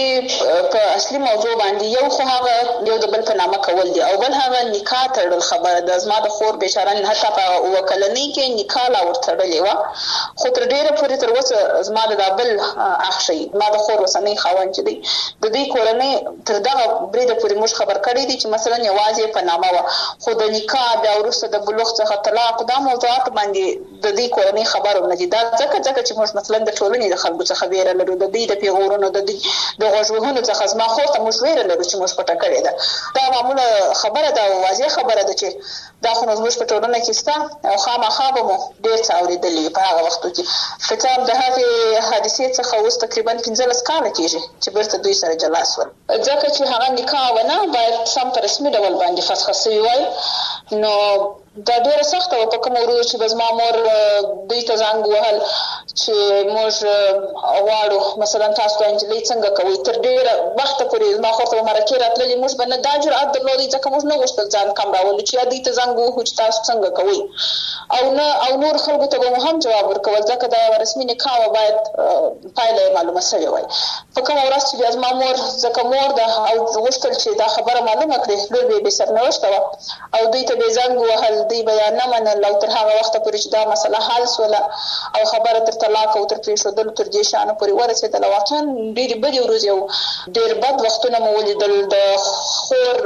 [SPEAKER 21] کوئ په اصلي موضوع باندې یو خو هغه یو د بل په نامه کول دي او بل هغه نکاح تړل خبره د زما د خور بشاره نه حتی په وکلنۍ کې نکاح لا ورتړلې و خو تر ډیره پورې تر اوسه زما د بل اخشي ما د خور وسنۍ خاوند چې دی د دې کورنۍ تر دغه بریده پورې موږ خبر کړی دي چې مثلا یوازې په نامه و خو د نکاح بیا وروسته د بلوغ څخه طلاق دا موضوعات باندې د دې کورنۍ خبرونه دي دا ځکه ځکه چې موږ مثلا د ټولنې د خلکو څخه ویره لرو د دې پیغورونو د د غوښوهونو څخه زما خور ته موږ ویره لرو چې موږ پټه کړې ده دا معموله خبره ده واضح خبره ده چې دا خو موږ په ټولنه کې ستا او خامخا به مو ډېر څه اورېدلي په هغه وختو کې کتاب د هغې حادثې څخه اوس تقریبا پنځلس کاله کېږي چې بیرته دوی سره جلا شول ځکه چې هغه نکاح ونه باید سم په رسمي ډول باندې فسخه سوي وای نو دا ډیره سخته وه په کوم ورځ چې به زما مور دوی ته زنګ وهل چې موږ غواړو مثلا تاسو د نجلۍ څنګه کوئ تر ډیره وخته پورې زما خور ته به مرکې راتللې موږ به نه دا جرأت درلودی ځکه موږ نه غوښتل ځان کم راولو چې دوی ته زنګ ووهو چې تاسو څنګه کوئ او نه او نور خلکو ته به مو هم جواب ورکول ځکه دا یوه رسمي نکاح وه باید پایله یې معلومه سوې وای په کومه ورځ چې بیا زما مور ځکه مور ده او غوښتل چې دا خبره معلومه کړي لور به یې بې سرنوشته وه او دوی ته به یې زنګ ووهل دوی به یا نه منل او تر هغه وخته پورې چې دا مسله حل سوله او خبره تر طلاق او تر پرېښودلو تر دې شیانو پورې ورسېدله واقعا ډېرې بدې ورځې او ډېر بد وختونه مو ولیدل د خور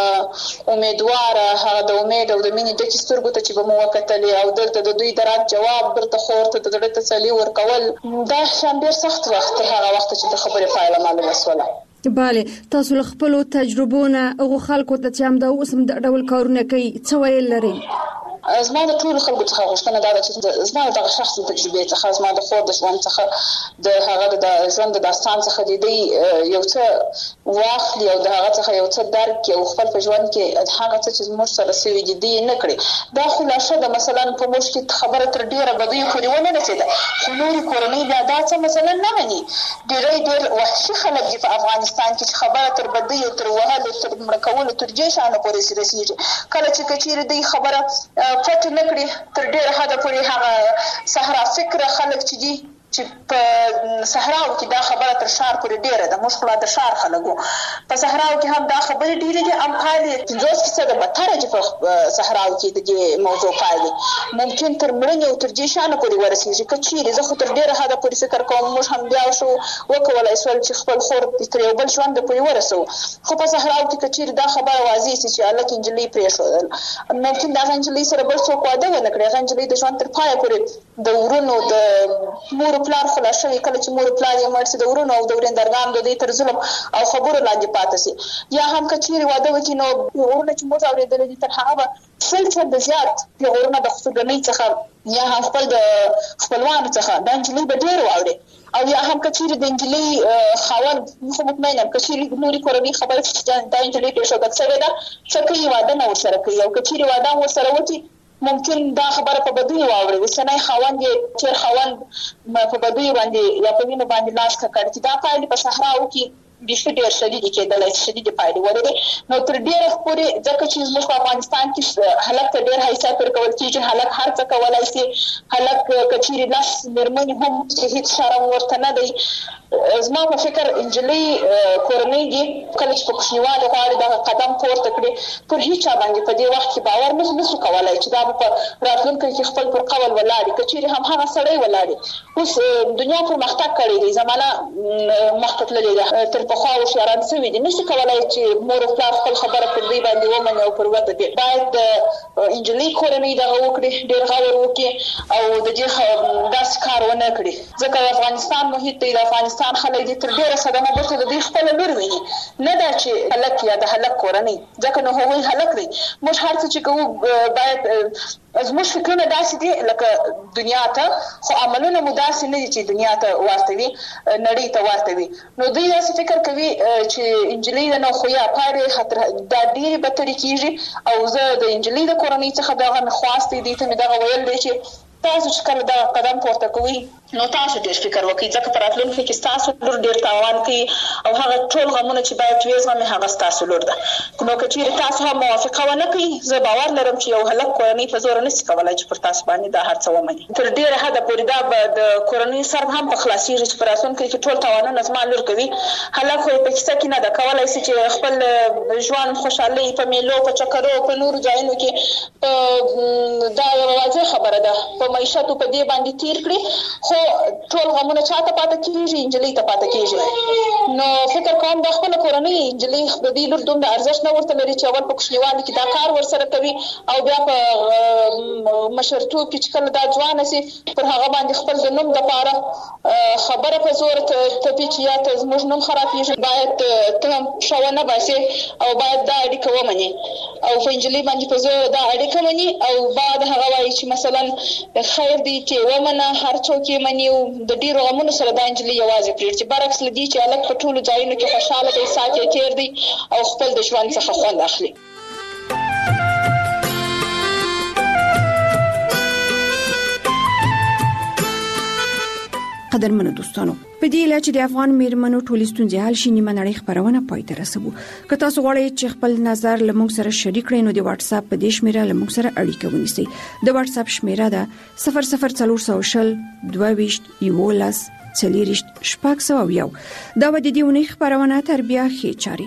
[SPEAKER 21] هغه امیدواره هغه د امید او د مینې ډکې سترګو ته چې به مو وکتلې او دلته د دوی د رد جواب بیرته خور ته د زړه تسلي ورکول دا شیان ډېر سخت وخت تر هغه وخته چې د خبرې پایله معلومه سوله
[SPEAKER 17] bale تاسو له خپل تجربو نه هغه خلکو ته چې هم دا اوس هم د ډول کارونه کوي څه ویل لري
[SPEAKER 21] زما د ټول خلکو څخه غوښتنه دا ده چې زما دغه شخصي تجربې څخه زما د خور د ژوند څخه د هغه د ژوند د داستان څخه د دې یو څه واخلي او د هغه څخه یو څه درک کړي او خپل په ژوند کې هغه څه چې زموږ سره سوي دي دې نه کړي دا خلاصه ده مثلا په موږ کې خبره تر ډیره بدیو پورې ونه رسېده خو نورې کورنۍ بیا دا څه مثلا نه مني ډېری ډېر وحشي خلک دي په افغانستان کې چې خبره تر بدیو تر وهلو تر مړه کولو تر دې شیانو پورې رسېږي کله چې که چېرې دوی خبره پټ نه کړي تر ډېره حده پورې هغه صحرا فکره خلک چې دي چې په صحراو کې دا خبره تر ښار پورې ډېره ده موږ خو لا د ښار خلک وو په صحراو کې هم دا خبرې ډېرې دي ام پایلې پنځوس فیصده بدتره دي په صحراو کې د دې موضوع پایلې ممکن تر مړینې او تر دې شیانو پورې ورسېږي که چېرې زه خو تر ډېره حده پورې فکر کوم موږ هم بیا شو وکولی شول چې خپل خور تر یو بل ژونده پورې ورسوو خو په صحراو کې که چېرې دا خبره واضح سي چې هلک نجلۍ پرېښودل ممکن د هغه نجلۍ سره بل څوک واده ونه کړي هغه نجلۍ د ژوند تر پایه پورې د ورونو د مور پلار خلا شوی کله چې مور پلار یې مړ شي د ورونو او د ورېندرګانو د دې تر ظلم او خبرو لاندې پاتې سي یا هم که چېرې واده وکړي نو پیغورونه چې موږ اورېدلي دي تر هغه به سل چنده زیات پیغورونه د خصوصي څخه یا هم خپل د خپلوانو څخه دا نجلۍ به ډېر واوري او یا هم کچېرې د نجلۍ خاوند خو مطمئن یم کچېرې نورې کورنۍ خبرې چې دا نجلۍ پېښوده شوې ده څه کوي واده نه ورسره کوي او کچېرې واده ورسره وکړي ممکن دا خبره په بدوي واوري اوسنی خاوند یې چېر خاوند په بدوي باندې یا په وینو باندې لاس ککړ چې دا پایلې په صحراو کې بیخي ډېر شدیدې کېدلی شي شدیدې پایلې ولري نو تر ډېره پورې ځکه چې زموږ په افغانستان کې هلک ته ډېر حیثیت ورکول کېږي هلک هر څه کولی شي هلک که چېرې لس مېرمنې هم چې هېڅ شرم ورته نه دی زما په فکر نجلۍ کورنۍ دي کله چې په کوچنیوالي غواړي دغه قدم پورته کړي پر هېچا باندې په دې وخت کې باور نه نشو کولی چې دا به په راتلونکي کې خپل پر قول ولاړ وي که چېرې هم هغه سړی ولاړ وي اوس دنیا پرمختګ کړی دی زمانه مخته تللې ده تر پخوا هوښیاران شوي دي نشي کولی چې مور او پلار خپل خبره پر دوی باندې ومني او پر وده دي باید د نجلۍ کورنۍ دغه وکړي ډېر غور وکړي او د دې داسې کار ونه کړي ځکه د افغانستان محیط دی د افغانستان خلک دي تر ډېره صدمه وروسته د دوی خپله لور ویني نه دا چې هلک یا د هلک کورنۍ ځکه نو هغوی هلک دی موږ هر څه چې کوو باید زموږ فکرونه داسې دي لکه دنیا ته خو عملونه مو داسې نه دي چې دنیا ته ورته وي نړۍ ته ورته وي نو دوی داسې فکر کوي چې نجلۍ ده نو خو یا پاړې دا ډېرې بدترې کېږي او زه د نجلۍ د کورنۍ څخه دغه مې خواست دی دوی ته مې دغه ویل دی چې تاسو چې کله دا قدم پورته کوئ نو تاسو ډېر فکر وکړئ ځکه په راتلونکي کې ستاسو لور ډېر تاوان کوي او هغه ټول غمونه چې باید ویې زغمي هغه ستاسو لور ده نو که چېرې تاسو هم موافقه ونه کوئ زه باور لرم چې یو هلک کورنۍ په زوره نشي کولی چې پر تاسو باندې دا هر څه ومني تر ډېره حده پورې دا به د کورنۍ سر هم په خلاصېږي چې په راتلونکي کې ټول تاوانونه زما لور کوي هلک خو یې په کیسه کې نه ده کولی شي چې خپل ژوند خوشحالۍ په میلو په چکرو په نورو ځایونو کې دا یوه واضح خبره ده په معیشت په دې باندې تیر کړي خو ټول غمونه چاته پاتې کېږي نجلۍ ته پاتې کېږي نو فکر کوم د خپله کورنۍ نجلۍ د دې لور دومره ارزښت نه ورته لري چې اول په کوچنیوالي کې دا کار ورسره کوي او بیا په مشرتوب کې چې کله دا ځوانه سي پر هغه باندې خپل د نوم دپاره خبره په زور تپي چې یا ته زموږ نوم خرابېږي باید ته هم ښه ونه باسې او باید دا اړیکه ومنې او په نجلۍ باندې په زور دا اړیکه مني او بعد هغه وایي چې مثلا خیر دی چې ومنه هر څوک یې مني او د ډېرو غمونو سره دا نجلۍ یوازې پرېږدي چې برعکس له دې چې هلک په ټولو ځایونو کې خوشحاله دی ساعت یې تېر دی او خپل د ژوند څخه خوند اخلي
[SPEAKER 17] قدرمنو دوستانو په دې اله چې د افغان میرمنو ټولې ستونزې حل شي نیمه نړۍ خبرونه پای ته رسوو که تاسو غواړئ چې خپل نظر له موږ سره شریک کړئ نو د واتس اپ په دې شمیره له موږ سره اړیکه ونیسئ د واتس اپ شمیره ده صفر صفر څلور سوه شل دوه ویشت یولس څلېرویشت شپږ سوه یو دا به د دې اونۍ خپرونه تر بیا ښې چارې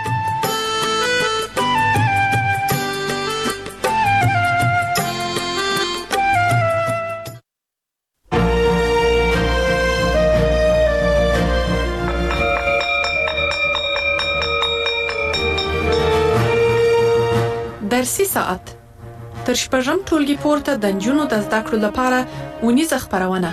[SPEAKER 2] درسي ساعت تر شپږم ټولګي پورته د نجونو د زده کړو لپاره ونیزه خپرونه.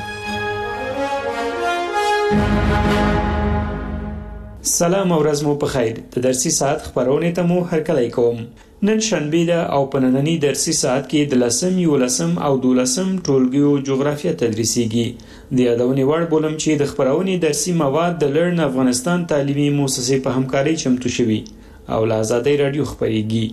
[SPEAKER 22] سلام او ورځ مو په خیر. د درسي ساعت خبرونه ته مو هرکلی کوم. نن شنبه ده او په نننی درسي ساعت کې د لسم یولسم او دولسم ټولګیو جغرافیه تدریسیږي. د یادونې وړ بولم چې د خبرونه درسي مواد د لرن افغانستان تعلیمي مؤسسې په همکاري چمتو شوي او له آزادۍ رادیو خبريږي.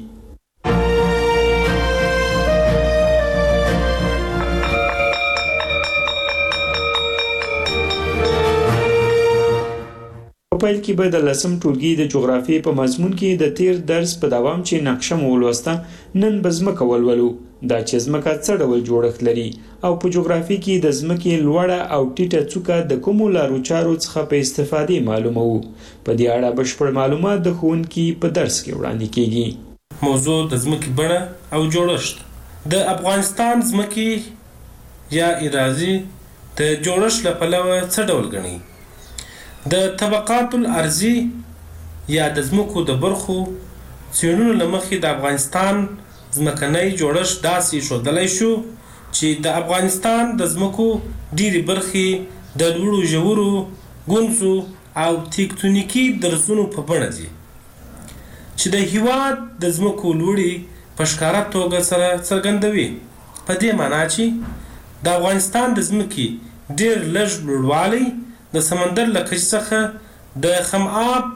[SPEAKER 22] په پیل کې به د لسم ټولګي د جغرافیې په مضمون کې د تیر درس په دوام چې نقشه مو ولوسته نن به ځمکه ولولو. دا چې ځمکه څه ډول جوړښت لري او په جغرافي کې د ځمکې لوړه او ټیټه څوکه د کومو لارو چارو څخه په استفادې معلومو. په دې اړه بشپړ معلومات د ښوونکي په درس کې وړاندې کیږي.
[SPEAKER 23] موضوع د ځمکې بڼه او جوړښت. د افغانستان ځمکې یا اراضي د جوړښت له پلوه څه ډول ګڼي؟ د طبقات الارضی یا د ځمکو د برخو څېړنو له مخې د افغانستان ځمکنی جوړښت داسې ښودلی شو چې د افغانستان د ځمکو ډېرې برخې د لوړو ژورو ګونځو او تکتونیکي درزونو په بڼه دي چې د هېواد د ځمکو لوړې په ښکاره توګه سره څرګندوي. په دې معنا چې د افغانستان د ځمکې ډېر لږ لوړوالی د سمندر له کچې څخه د خماب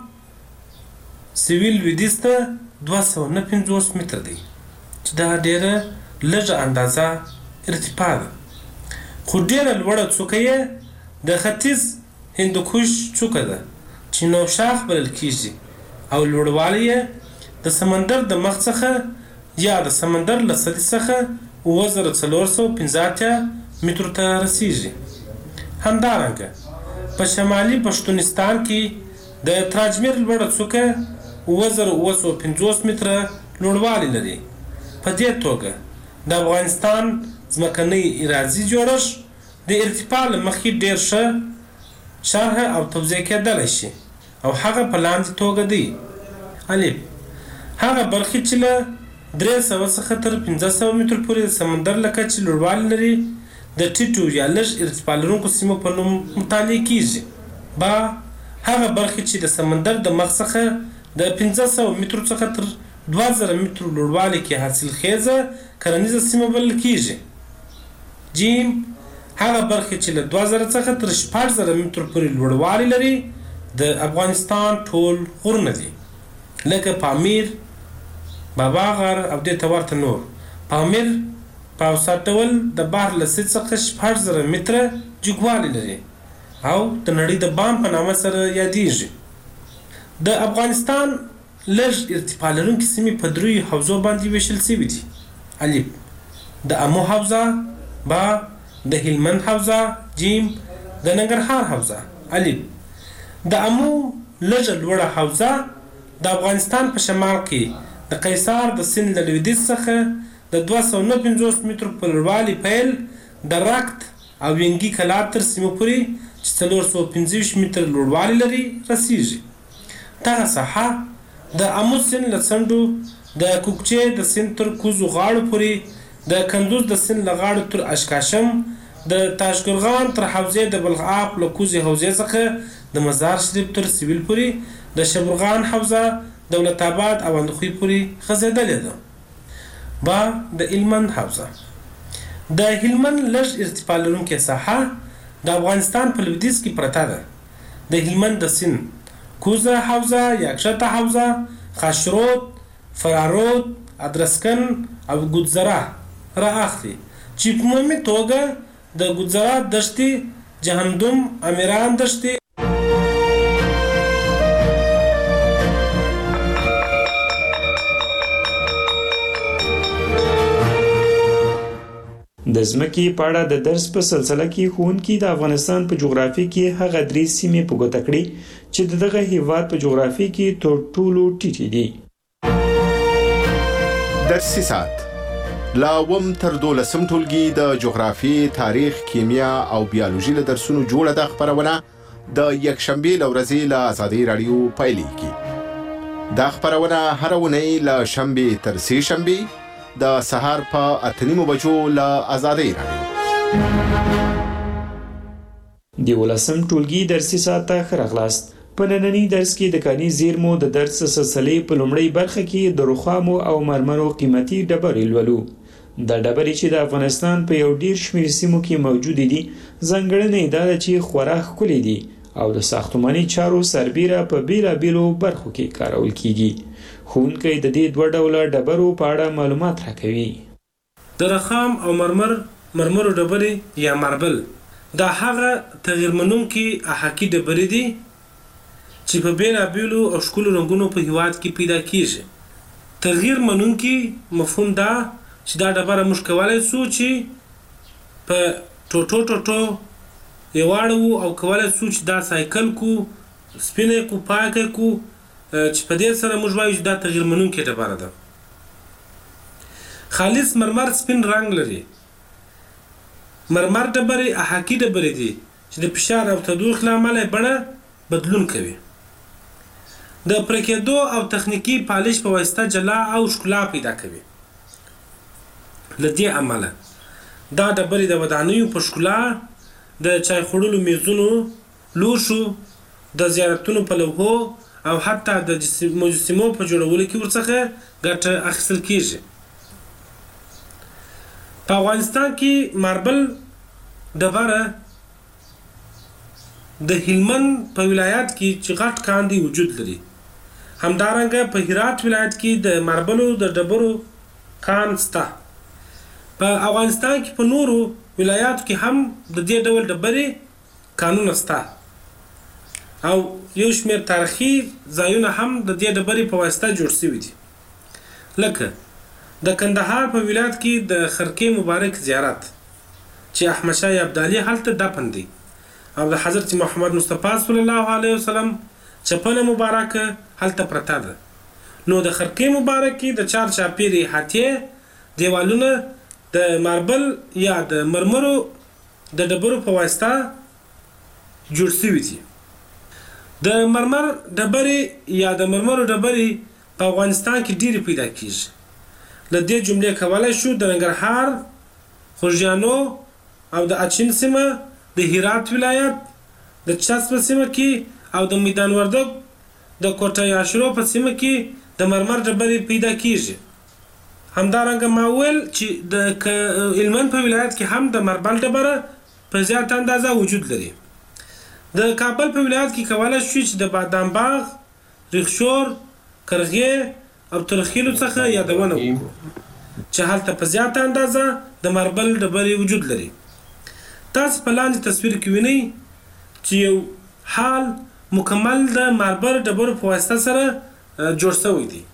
[SPEAKER 23] سویل لویدیځ ته دوه سوه نه پنځوس متره دی چې دا ډېره لږه اندازه ارتفاع ده. خو ډېره لوړه څوکه یې د ختیځ هندوکش څوکه ده چې نوشاخ بلل کیږي او لوړوالی یې د سمندر د مخ څخه یا د سمندر له سطحې څخه اووه زره څلور سوه پنځه اتیا مترو ته رسیږي. همدارنګه په شمالي پښتونستان کې د تراجمیر لوړه څوکه اووه زره اووه سوه پنځوس متره لوړوالی لري. په دې توګه د افغانستان ځمکنی ارضي جوړښت د ارتفاع له مخې ډېر ښه شرح او توضیح کېدلی شي او هغه په لاندې توګه دی: الف هغه برخې چې له درې سوه څخه تر پنځه سوه مترو پورې د سمندر له کچې لوړوالی لري د ټیټو یا لږ ارتفاع لرونکو سیمو په نوم مطالعه کیږي. با هغه برخې چې د سمندر د مخ څخه د پنځه سوه مترو څخه تر دوه زره مترو لوړوالي کې حاصلخیزه کرنیزه سیمه بلل کیږي. جیم هغه برخې چې له دوه زره څخه تر شپږ زره مترو پورې لوړوالی لري د افغانستان ټول غرونه دي، لکه پامیر، بابا غر او دې ته ورته نور. پامیر په اوسط ډول د بحر له سطحې څخه شپږ زره متره جګوالی لري او د نړۍ د بام په نامه سره یادیږي. د افغانستان لږ ارتفاع لرونکي سیمې په دریو حوزو باندې ویشل شوي دي: الف د امو حوزه، با د هلمند حوزه، جیم د ننګرهار حوزه. الف د امو لږه لوړه حوزه د افغانستان په شمال کې د قیصار د سیند له لویدیځ څخه د دوه سوه نه پنځوس مترو په لوړوالي پیل د رکت او ینګي کلات تر سیمو پورې چې څلور سوه پنځه ویشت متره لوړوالی لري رسیږي. دغه ساحه د امو سیند له څنډو د کوکچې د سیند تر کوزو غاړو پورې، د کندوز د سیند له غاړو تر اشکاشم، د تاشقرغان تر حوزې د بلخاب له کوزې حوزې څخه د مزار شریف تر سویل پورې، د شبرغان حوزه دولت آباد او اندخوی پورې غځېدلې ده. با د هلمند حوزه د هلمند لږ ارتفاع لرونکې ساحه د افغانستان په لویدیځ کې پرته ده. د هلمند د سیند کوزه حوزه، یاکشته حوزه، خاشرود، فرارود، ادرسکن او ګودزره را اخلي چې په عمومي توګه د ګودزره دښتې، جهنم، امیران دښتې
[SPEAKER 22] د ځمکې په اړه د درس په سلسله کې ښوونکي د افغانستان په جغرافیه کې هغه درې سیمې په ګوته کړې چې د دغه هیواد په جغرافیه کې تر ټولو ټیټې دي.
[SPEAKER 13] درسي ساعت لا اووم تر دولسم ټولګي د جغرافیې، تاریخ، کیمیا او بیولوژي له درسونو جوړه ده خپرونه د یکشنبې له ورځې له ازادي راډیو پیلېږي. دا خپرونه هره اونۍ له شنبې تر سې شنبې د سهار په اته نیمو بجو له ازادي راډیو.
[SPEAKER 22] د ولسم ټولګي درسي ساعت ته ښه راغلاست. په ننني درس کې د کاني زیرمو د درس سلسلې په لومړۍ برخه کې د رخامو او مرمرو قیمتي ډبرې لولو. دا ډبرې چې د افغانستان په یو ډیر شمېر سیمو کې موجود دي، ځانګړنې دا ده چې خورا ښکلي دي او د ساختماني چارو سربیره په بیلابیلو برخو کې کارول کیږي. ښوونکی د دې دوه ډوله ډبرو په اړه معلومات راکوي.
[SPEAKER 23] د رخام او مرمر مرمرو ډبرې یا ماربل دا هغه تغیر منونکي احاقي ډبرې دي چې په بیلابیلو او ښکلو رنګونو په هیواد کې پیدا کیږي. تغیر منونکي مفهوم دا چې دا ډبره موږ کولی شو چې په ټوټو ټوټو یې واړوو او کولی شو چې دا سایکل کو، سپینه کو، پاکه کو، چې په دې سره موږ وایو چې دا تغیر منونکې ډبره ده. خالص مرمر سپین رنګ لري. مرمر ډبرې احاقي ډبرې دي چې د فشار او تودوخې له امله بڼه بدلون کوي. د پرکېدو او تخنیکي پالش په واسطه جلا او ښکلا پیدا کوي. له دې امله دا ډبرې د ودانیو په ښکلا، د چای خوړلو میزونو، لوښو، د زیارتونو په لوحو او حتی د مجسمو په جوړولو کې ورڅخه ګټه اخیستل کیږي. په افغانستان کې ماربل ډبره د هلمند په ولایت کې چې غټ کان دی وجود لري. همدارنګه په هرات ولایت کې د ماربلو د ډبرو کان سته. په افغانستان کې په نورو ولایاتو کې هم د دې ډول ډبرې کانونه سته او یو شمېر تاریخي ځایونه هم د دې ډبرې په واسطه جوړ شوي دي. لکه د کندهار په ولایت کې د خرقې مبارک زیارت چې احمد شاه ابدالي هلته دفن دی او د حضرت محمد مصطفی صلی الله علیه وسلم چپنه مبارکه هلته پرته ده. نو د خرقې مبارک کې د چار چاپیرې هاتیې دیوالونه د ماربل یا د مرمرو د ډبرو په واسطه جوړ شوي دي. د مرمر ډبرې یا د مرمرو ډبرې په افغانستان کې ډېرې پیدا کیږي. له دې جملې کولی شو د ننګرهار، خوږیانو او د اچین سیمه، د هرات ولایت د چسب سیمه کې او د میدان وردګ د کوټه یاشرو په سیمه کې د مرمر ډبرې پیدا کیږي. همدارنګه ما ویل چې د هلمند په ولایت کې هم د مربل ډبره په زیات اندازه وجود لري. د کابل په ولایت کې کولی شو چې د بادام باغ، ریخشور، کرغې او ترخیلو څخه یادونه وکړو چې هلته په زیاته اندازه د ماربل ډبرې وجود لري. تاسو په لاندې تصویر کې وینئ چې یو حال مکمل د ماربل ډبرو په واسطه سره جوړ شوی دی.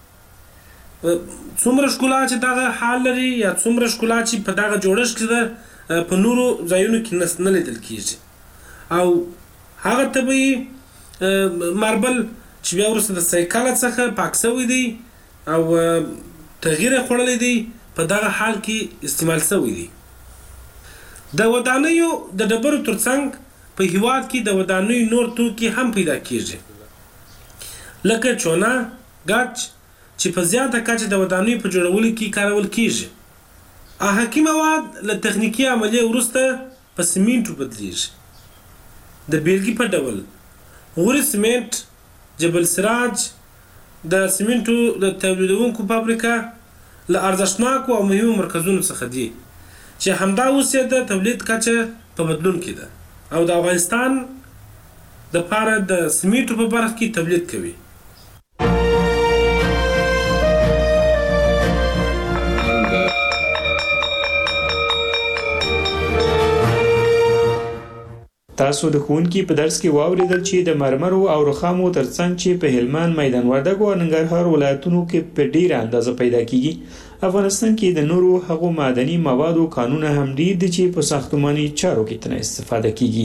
[SPEAKER 23] څومره ښکلا چې دغه حال لري یا څومره ښکلا چې په دغه جوړښت کې ده په نورو ځایونو کې نه لیدل کیږي. او هغه طبیعي ماربل چې بیا وروسته د سایکله څخه پاک شوی دی او تغییر یې خوړلی دی په دغه حال کې استعمال شوی دی. د ودانیو د ډبرو ترڅنګ په هیواد کې د ودانیو نور توکي هم پیدا کیږي لکه چونه، ګچ چې په زیاته کچه د ودانیو په جوړولو کې کارول کیږي. آهکي مواد له تخنیکي عملیې وروسته په سیمنټو بدلیږي. د بیلګې په ډول غوري سیمنټ، جبل سراج د سیمنټو د تولیدونکو فابریکه له ارزښتناکو او مهمو مرکزونو څخه دي چې همدا اوس یې د تولید کچه په بدلون کې ده او د افغانستان دپاره د سیمنټو په برخه کې تولید کوي.
[SPEAKER 22] تاسو د ښوونکي په درس کې واورېدل چې د مرمرو او رخامو ترڅنګ چې په هلمند، میدان وردګ او ننګرهار ولایتونو کې په ډیره اندازه پیدا کیږي، افغانستان کې د نورو هغو معدني موادو کانونه هم ډیر دي چې په ساختماني چارو کې ترې استفاده کیږي.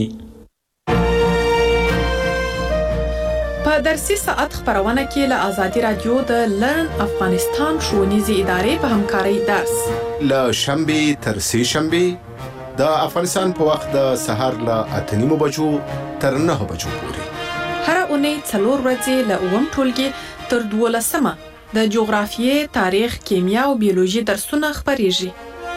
[SPEAKER 2] په درسي ساعت خبرونه کې له آزادي رادیو د لرن افغانستان ښوونیزې ادارې په همکارۍ درس
[SPEAKER 13] له شنبې تر سې شنبې د افغانستان په وخت د سهار له اته نیمو بجو تر نهه بجو پورې
[SPEAKER 2] هر اونۍ څلور ورځې له اووم ټولګي تر دولسمه د جغرافیې، تاریخ، کیمیا او بیولوژي درسونه خپریږي.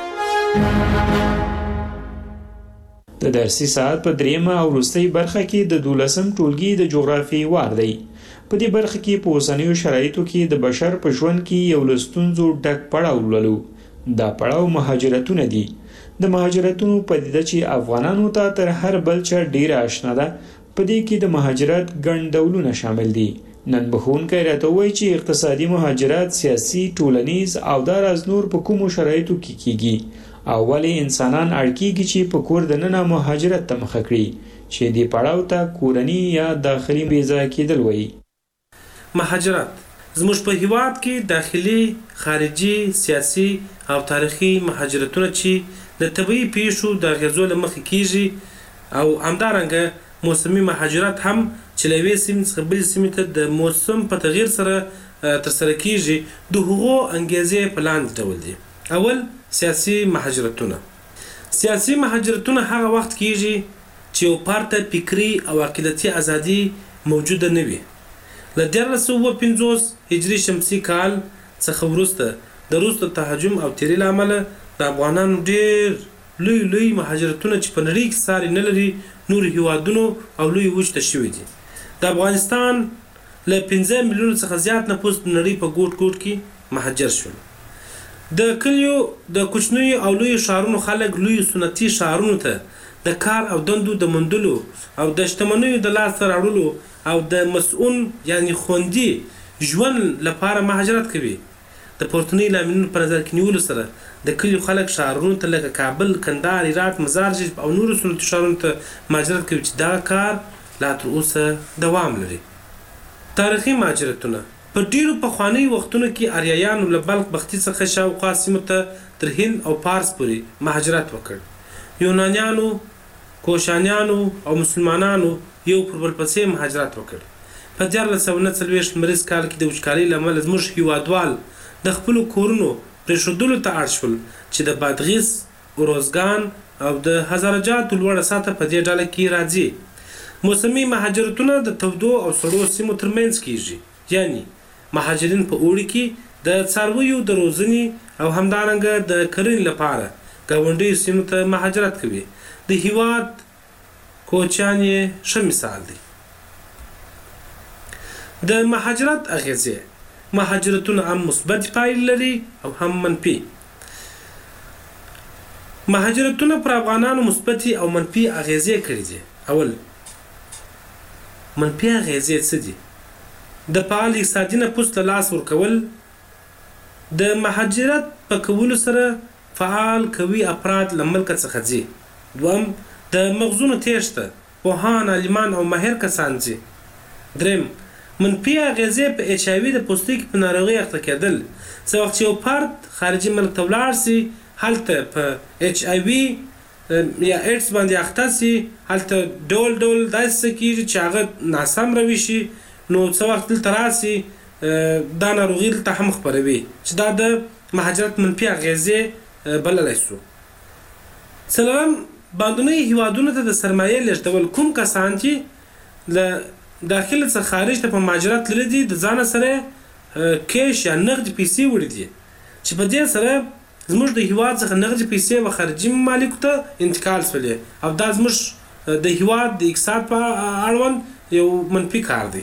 [SPEAKER 22] د درسي ساعت په دریمه او وروستۍ برخه کې د دولسم ټولګي د جغرافیې وار دی. په دې برخه کې په اوسنیو شرایطو کې د بشر په ژوند کې یو له ستونزو ډک پړاو لولو. دا پړاو مهاجرتونه دي. د مهاجرتونو پدیده چې افغانانو ته تر هر بل چا ډیره آشنا ده، په دې کې د مهاجرت ګڼ ډولونه شامل دي. نن به ښوونکی راته ووایي چې اقتصادي مهاجرت، سیاسي، ټولنیز او داراز نور په کومو شرایطو کې کیږي او ولې انسانان اړ کیږي چې په کور دننه مهاجرت ته مخه کړي چې دې پړاو ته کورني یا داخلي بېځایه کېدل وایي.
[SPEAKER 23] مهاجرت زموږ په هیواد کې داخلي، خارجي، سیاسي او تاریخي مهاجرتونه چې د طبیعي پیښو د اغېزو له مخې کیږي او همدارنګه موسمي مهاجرت هم چې له یوې سیمې څخه بلې سیمې ته د موسم په تغییر سره ترسره کیږي. د هغو انګیزې په لاندې ډول دي. اول، سیاسي مهاجرتونه. سیاسي مهاجرتونه هغه وخت کیږي چې یو پارته فکري او عقیدتي ازادي موجوده نه وي. له دیارلس سوه پنځوس هجري شمسي کال څخه وروسته د روس د تهاجم او تیري له امله د افغانانو ډېر لوی لوی مهاجرتونه چې په نړۍ کې ساری نه لري نورو هیوادونو او لوی وچ ته شوي دي. د افغانستان له پنځه میلیونو څخه زیات نفوس د نړۍ په ګوټ ګوټ کې مهاجر شول. د کلیو د کوچنیو او لویو ښارونو خلک لویو سنتي ښارونو ته د کار او دندو د موندلو او د شتمنیو د لاسته راوړلو او د مسؤل یعنی خوندي ژوند لپاره مهاجرت کوي. د پورتني لاملونو په نظر کې نیولو سره د کلیو خلک ښارونو ته لکه کابل، کندهار، هرات، مزار شریف او نورو صنعتي ښارونو ته مهاجرت کوي چې دا کار لا تر اوسه دوام لري. تاریخي مهاجرتونه په ډیرو پخوانیو وختونو کې اریایانو له بلخ بختي څخه شاوخوا سیمو ته تر هند او پارس پورې مهاجرت وکړ. یونانیانو، کوشانیانو او مسلمانانو یو پر بل پسې مهاجرت وکړ. په دیارلس سوه نهه څلوېښت لمریز کال کې د وچکالۍ له امله زموږ هیوادوال د خپلو کورونو پرېښودلو ته اړ شول چې د بادغیس، اروزګان او د هزاره جاتو لوړه سطحه په دې ډله کې راځي. موسمي مهاجرتونه د تودو او سړو سیمو ترمنځ کیږي، یعنی مهاجرین په اوړي کې د څارویو د روزنې او همدارنګه د کرنې لپاره ګاونډیو سیمو ته مهاجرت کوي. د هیواد کوچیان یې ښه مثال دی. د مهاجرت اغیزې: مهاجرتونه هم مثبت پایلې لري او هم منفي. مهاجرتونه پر افغانانو مثبتې او منفي اغیزې کړي دي. اول، منفي اغیزې څه دي؟ د فعال اقتصادي نفوذ له لاس ورکول. د مهاجرت په کولو سره فعال قوي افراد له ملکه څخه ځي. دوم، د مغزونو تېښته، پوهان، عالمان او ماهر کسان ځي. دریم، منفي اغیزې په اچ آی وي د پوستکي په ناروغۍ اخته کېدل. څه وخت چې یو فرد خارجي ملک ته ولاړ سي، هلته په اچ آی وي یا ایډز باندې اخته سي، هلته ډول ډول داسې څه کېږي چې هغه ناسم روي شي، نو څه وخت دلته راسي دا ناروغي دلته هم خپروي، چې دا د مهاجرت منفي اغیزې بللی سو. څلورم، باندنیو هیوادونو ته د سرمایې لېږدول. کوم کسان چې له داخله څخه خارج ته په مهاجرت تللي دي، د ځانه سره کیش یا نغدي پیسې وړي دي، چې په دې سره زموږ د هیواد څخه نغدي پیسې و خارجي ممالکو ته انتقال شولې، او دا زموږ د هیواد د اقتصاد په اړوند یو منفي کار دی.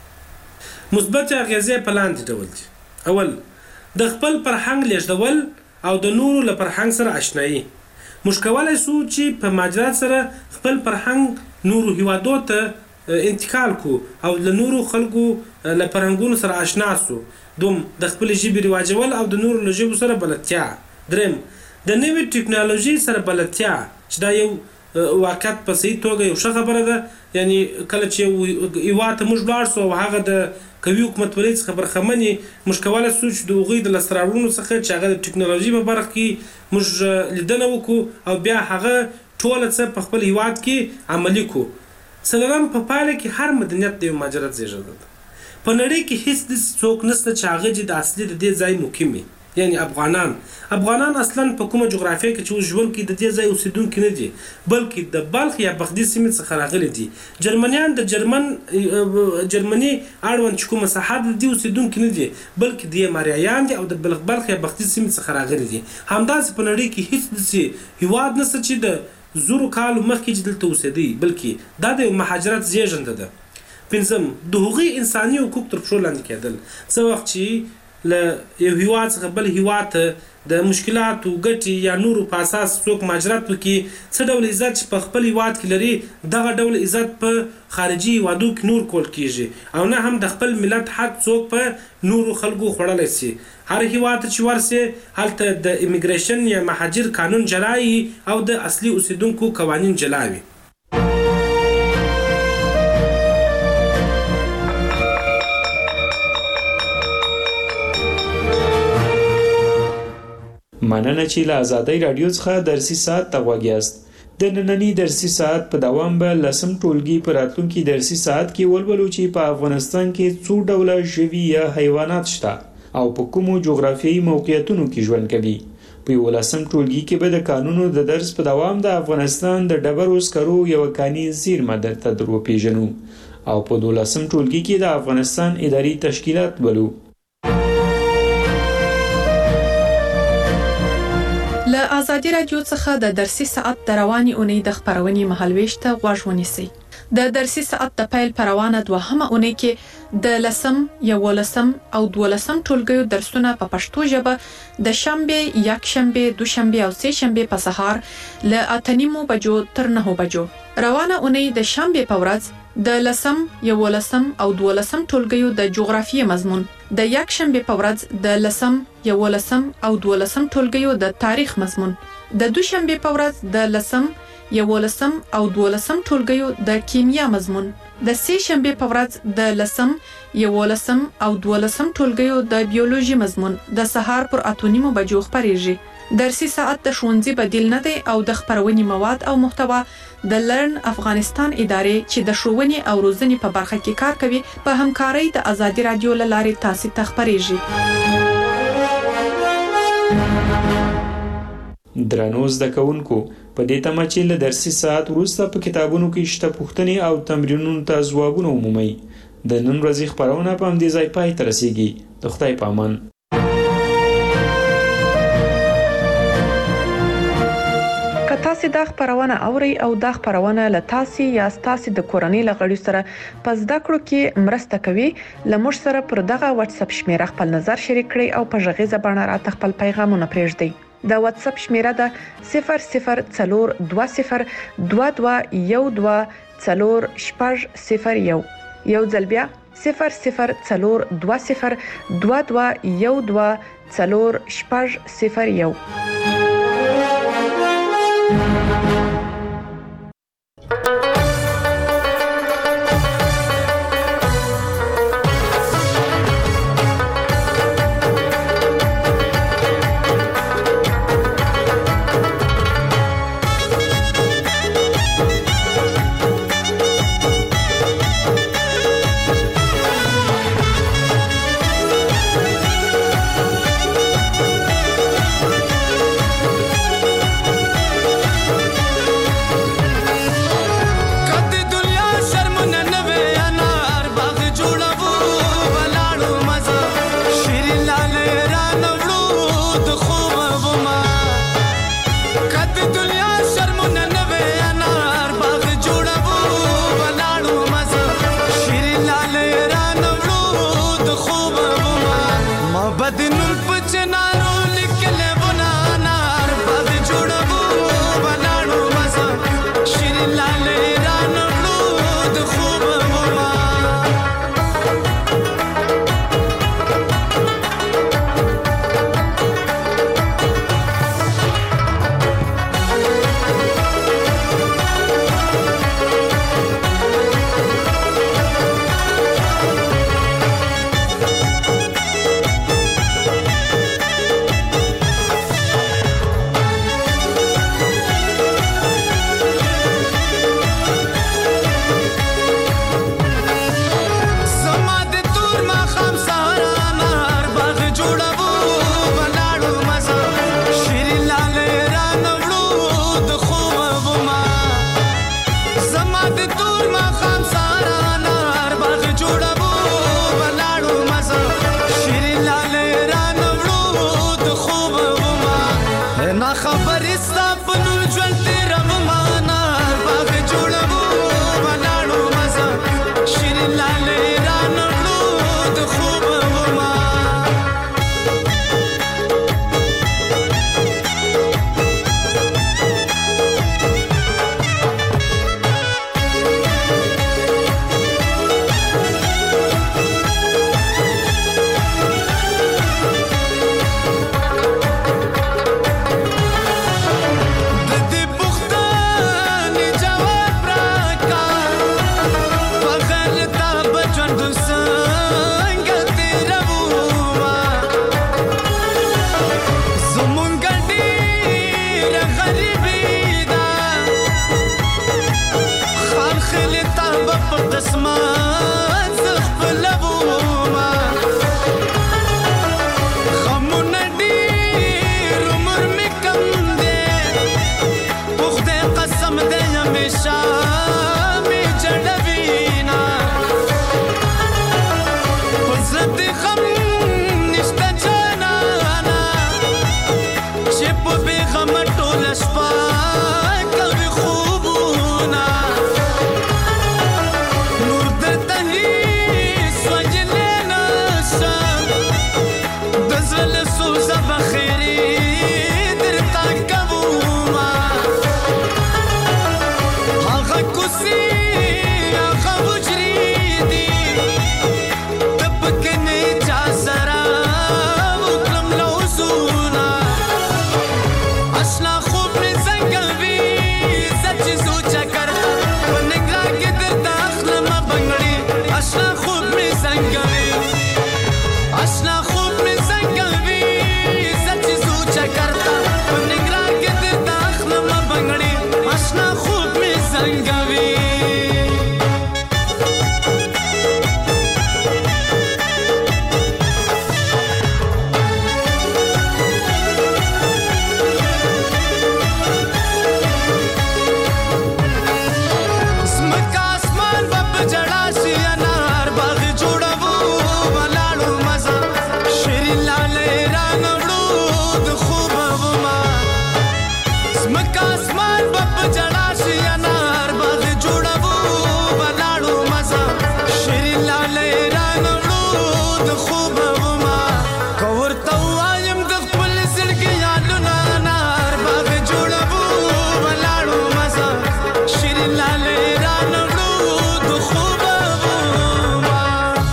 [SPEAKER 23] مثبت اغیزې په لاندې ډول دي. اول، د خپل فرهنګ لېږدول او د نورو له فرهنګ سره آشنایي. موږ کولی سو چې په مهاجرت سره خپل فرهنګ نورو هیوادو ته انتقال کو او له نورو خلکو له فرهنګونو سره آشنا سو. دوم، د خپلې ژبې رواجول او د نورو له ژبو سره بلدتیا. دریم، د نوې ټکنالوژي سره بلدتیا، چې دا یو واقعیت په صحیح توګه یو ښه خبره ده. یعنی کله چې هیواد ته موږ لاړ سو او هغه د قوي حکومتولۍ څخه برخمن یې، موږ کولی سو چې د هغوی د لاسته راوړنو څخه چې هغه د ټکنالوژي په برخه کې موږ لیدنه وکړو او بیا هغه ټوله څه په خپل هیواد کې عملي کړو. څلورم، په پایله کې هر مدنیت د یو مهاجرت زېږنده ده. په نړۍ کې هیڅ داسې څوک نشته چې هغه چې د اصلي د دې ځای مقیم وي، یعنی افغانان. افغانان اصلا په کومه جغرافیه کې چې اوس ژوند کوي د دې ځای اوسېدونکي نه دي، بلکې د بلخ یا بخدي سیمې څخه راغلي دي. جرمنیان د جرمن جرمني اړوند چې کومه ساحه د دې اوسېدونکي نه دي، بلکې د ماریایان دي او د بلخ بلخ یا بخدي سیمې څخه راغلي دي. همداسې په نړۍ کې هیڅ داسې هیواد نشته چې د زرو کالو مخکې چې دلته اوسېدی، بلکې دا د یو مهاجرت زېږنده ده. پنځم، د هغوی انساني حقوق تر پښو لاندې کېدل. څه وخت چې له یو هیواد څخه بل هیواد ته د مشکلاتو، ګټې یا نورو په اساس څوک مهاجرت وکړي، څه ډول عزت چې په خپل هیواد کې لري، دغه ډول عزت په خارجي هیوادو کې نور کول کیږي، او نه هم د خپل ملت حق څوک په نورو خلکو خوړلی سي. هر هیواد ته چې ورسي، هلته د امیګریشن یا مهاجر قانون جلا وي او د اصلي اوسېدونکو قوانین جلا وي.
[SPEAKER 22] مننه چې له آزادۍ راډیو څخه درسي ساعت ته غوږ یاست. د نننی درسي ساعت په دوام به لسم ټولګي په راتلونکي درسي ساعت کې ولولو چې په افغانستان کې څو ډوله ژوي یا حیوانات شته او په کومو جغرافیایي موقعیتونو کې ژوند کوي. په یولسم ټولګي کې به د قانونو د درس په دوام د افغانستان د ډبرو سکرو یوه کاني زیرمه درته در وپېژنو او په دولسم ټولګي کې د افغانستان اداري تشکیلات لولو.
[SPEAKER 2] له آزادي راډیو څخه د درسي ساعت د روانې اونۍ د خپرونې مهالویش ته غوږ ونیسئ. د درسي ساعت د پیل پروانه دوهمه اونۍ کې د لسم یولسم او دولسم ټولګیو درسونه په پښتو ژبه د شنبه یکشنبه دوشنبه او سه شنبه په سهار ل اتنیمو بجو تر نه بجو روانه اونۍ د شنبه په ورځ د لسم یولسم او دولسم ټولګیو د جغرافیې مضمون د یکشنبه په ورځ د لسم یولسم او دولسم ټولګیو د تاریخ مضمون د دوشنبه په ورځ د لسم یولسم او دولسم ټولګیو د کیمیا مضمون د سه شنبه په ورځ د لسم یولسم او دولسم ټولګیو د بیولوژي مضمون د سهار پر اتونیمو بجو خبرېږي درسي ساعت د ښوونځي بدیل نه دی او د خبرونې مواد او محتوا د لرن افغانستان ادارې چې د ښوونې او روزنې په برخه کې کار کوي په همکارۍ د ازادي رادیو له لارې تاسو ته خبرېږي.
[SPEAKER 22] درنو زده کوونکو په دې تمه چې له درسي ساعت وروسته په کتابونو کې شته پوښتنې او تمرینونو ته ځوابونه ومومئ. د نن ورځې خبرونه په همدې ځای پای ته رسیږي. د خدای په امان. که تاسو دا خبرونه اورئ او دا خبرونه له تاسو یا تاسو د کورنۍ لغړي سره په زده کړو کې مرسته کوي لمر سره پر دغه واتس اپ شمیره خپل نظر شریک کړئ او په ژغیزه باندې راته خپل پیغامونه پرېږدئ. د واتس اپ شمیره ده صفر صفر څلور دوه صفر دوه دوه یو دوه څلور شپږ صفر یو یو ځل بیا صفر صفر څلور دوه صفر دوه دوه یو دوه څلور شپږ صفر یو.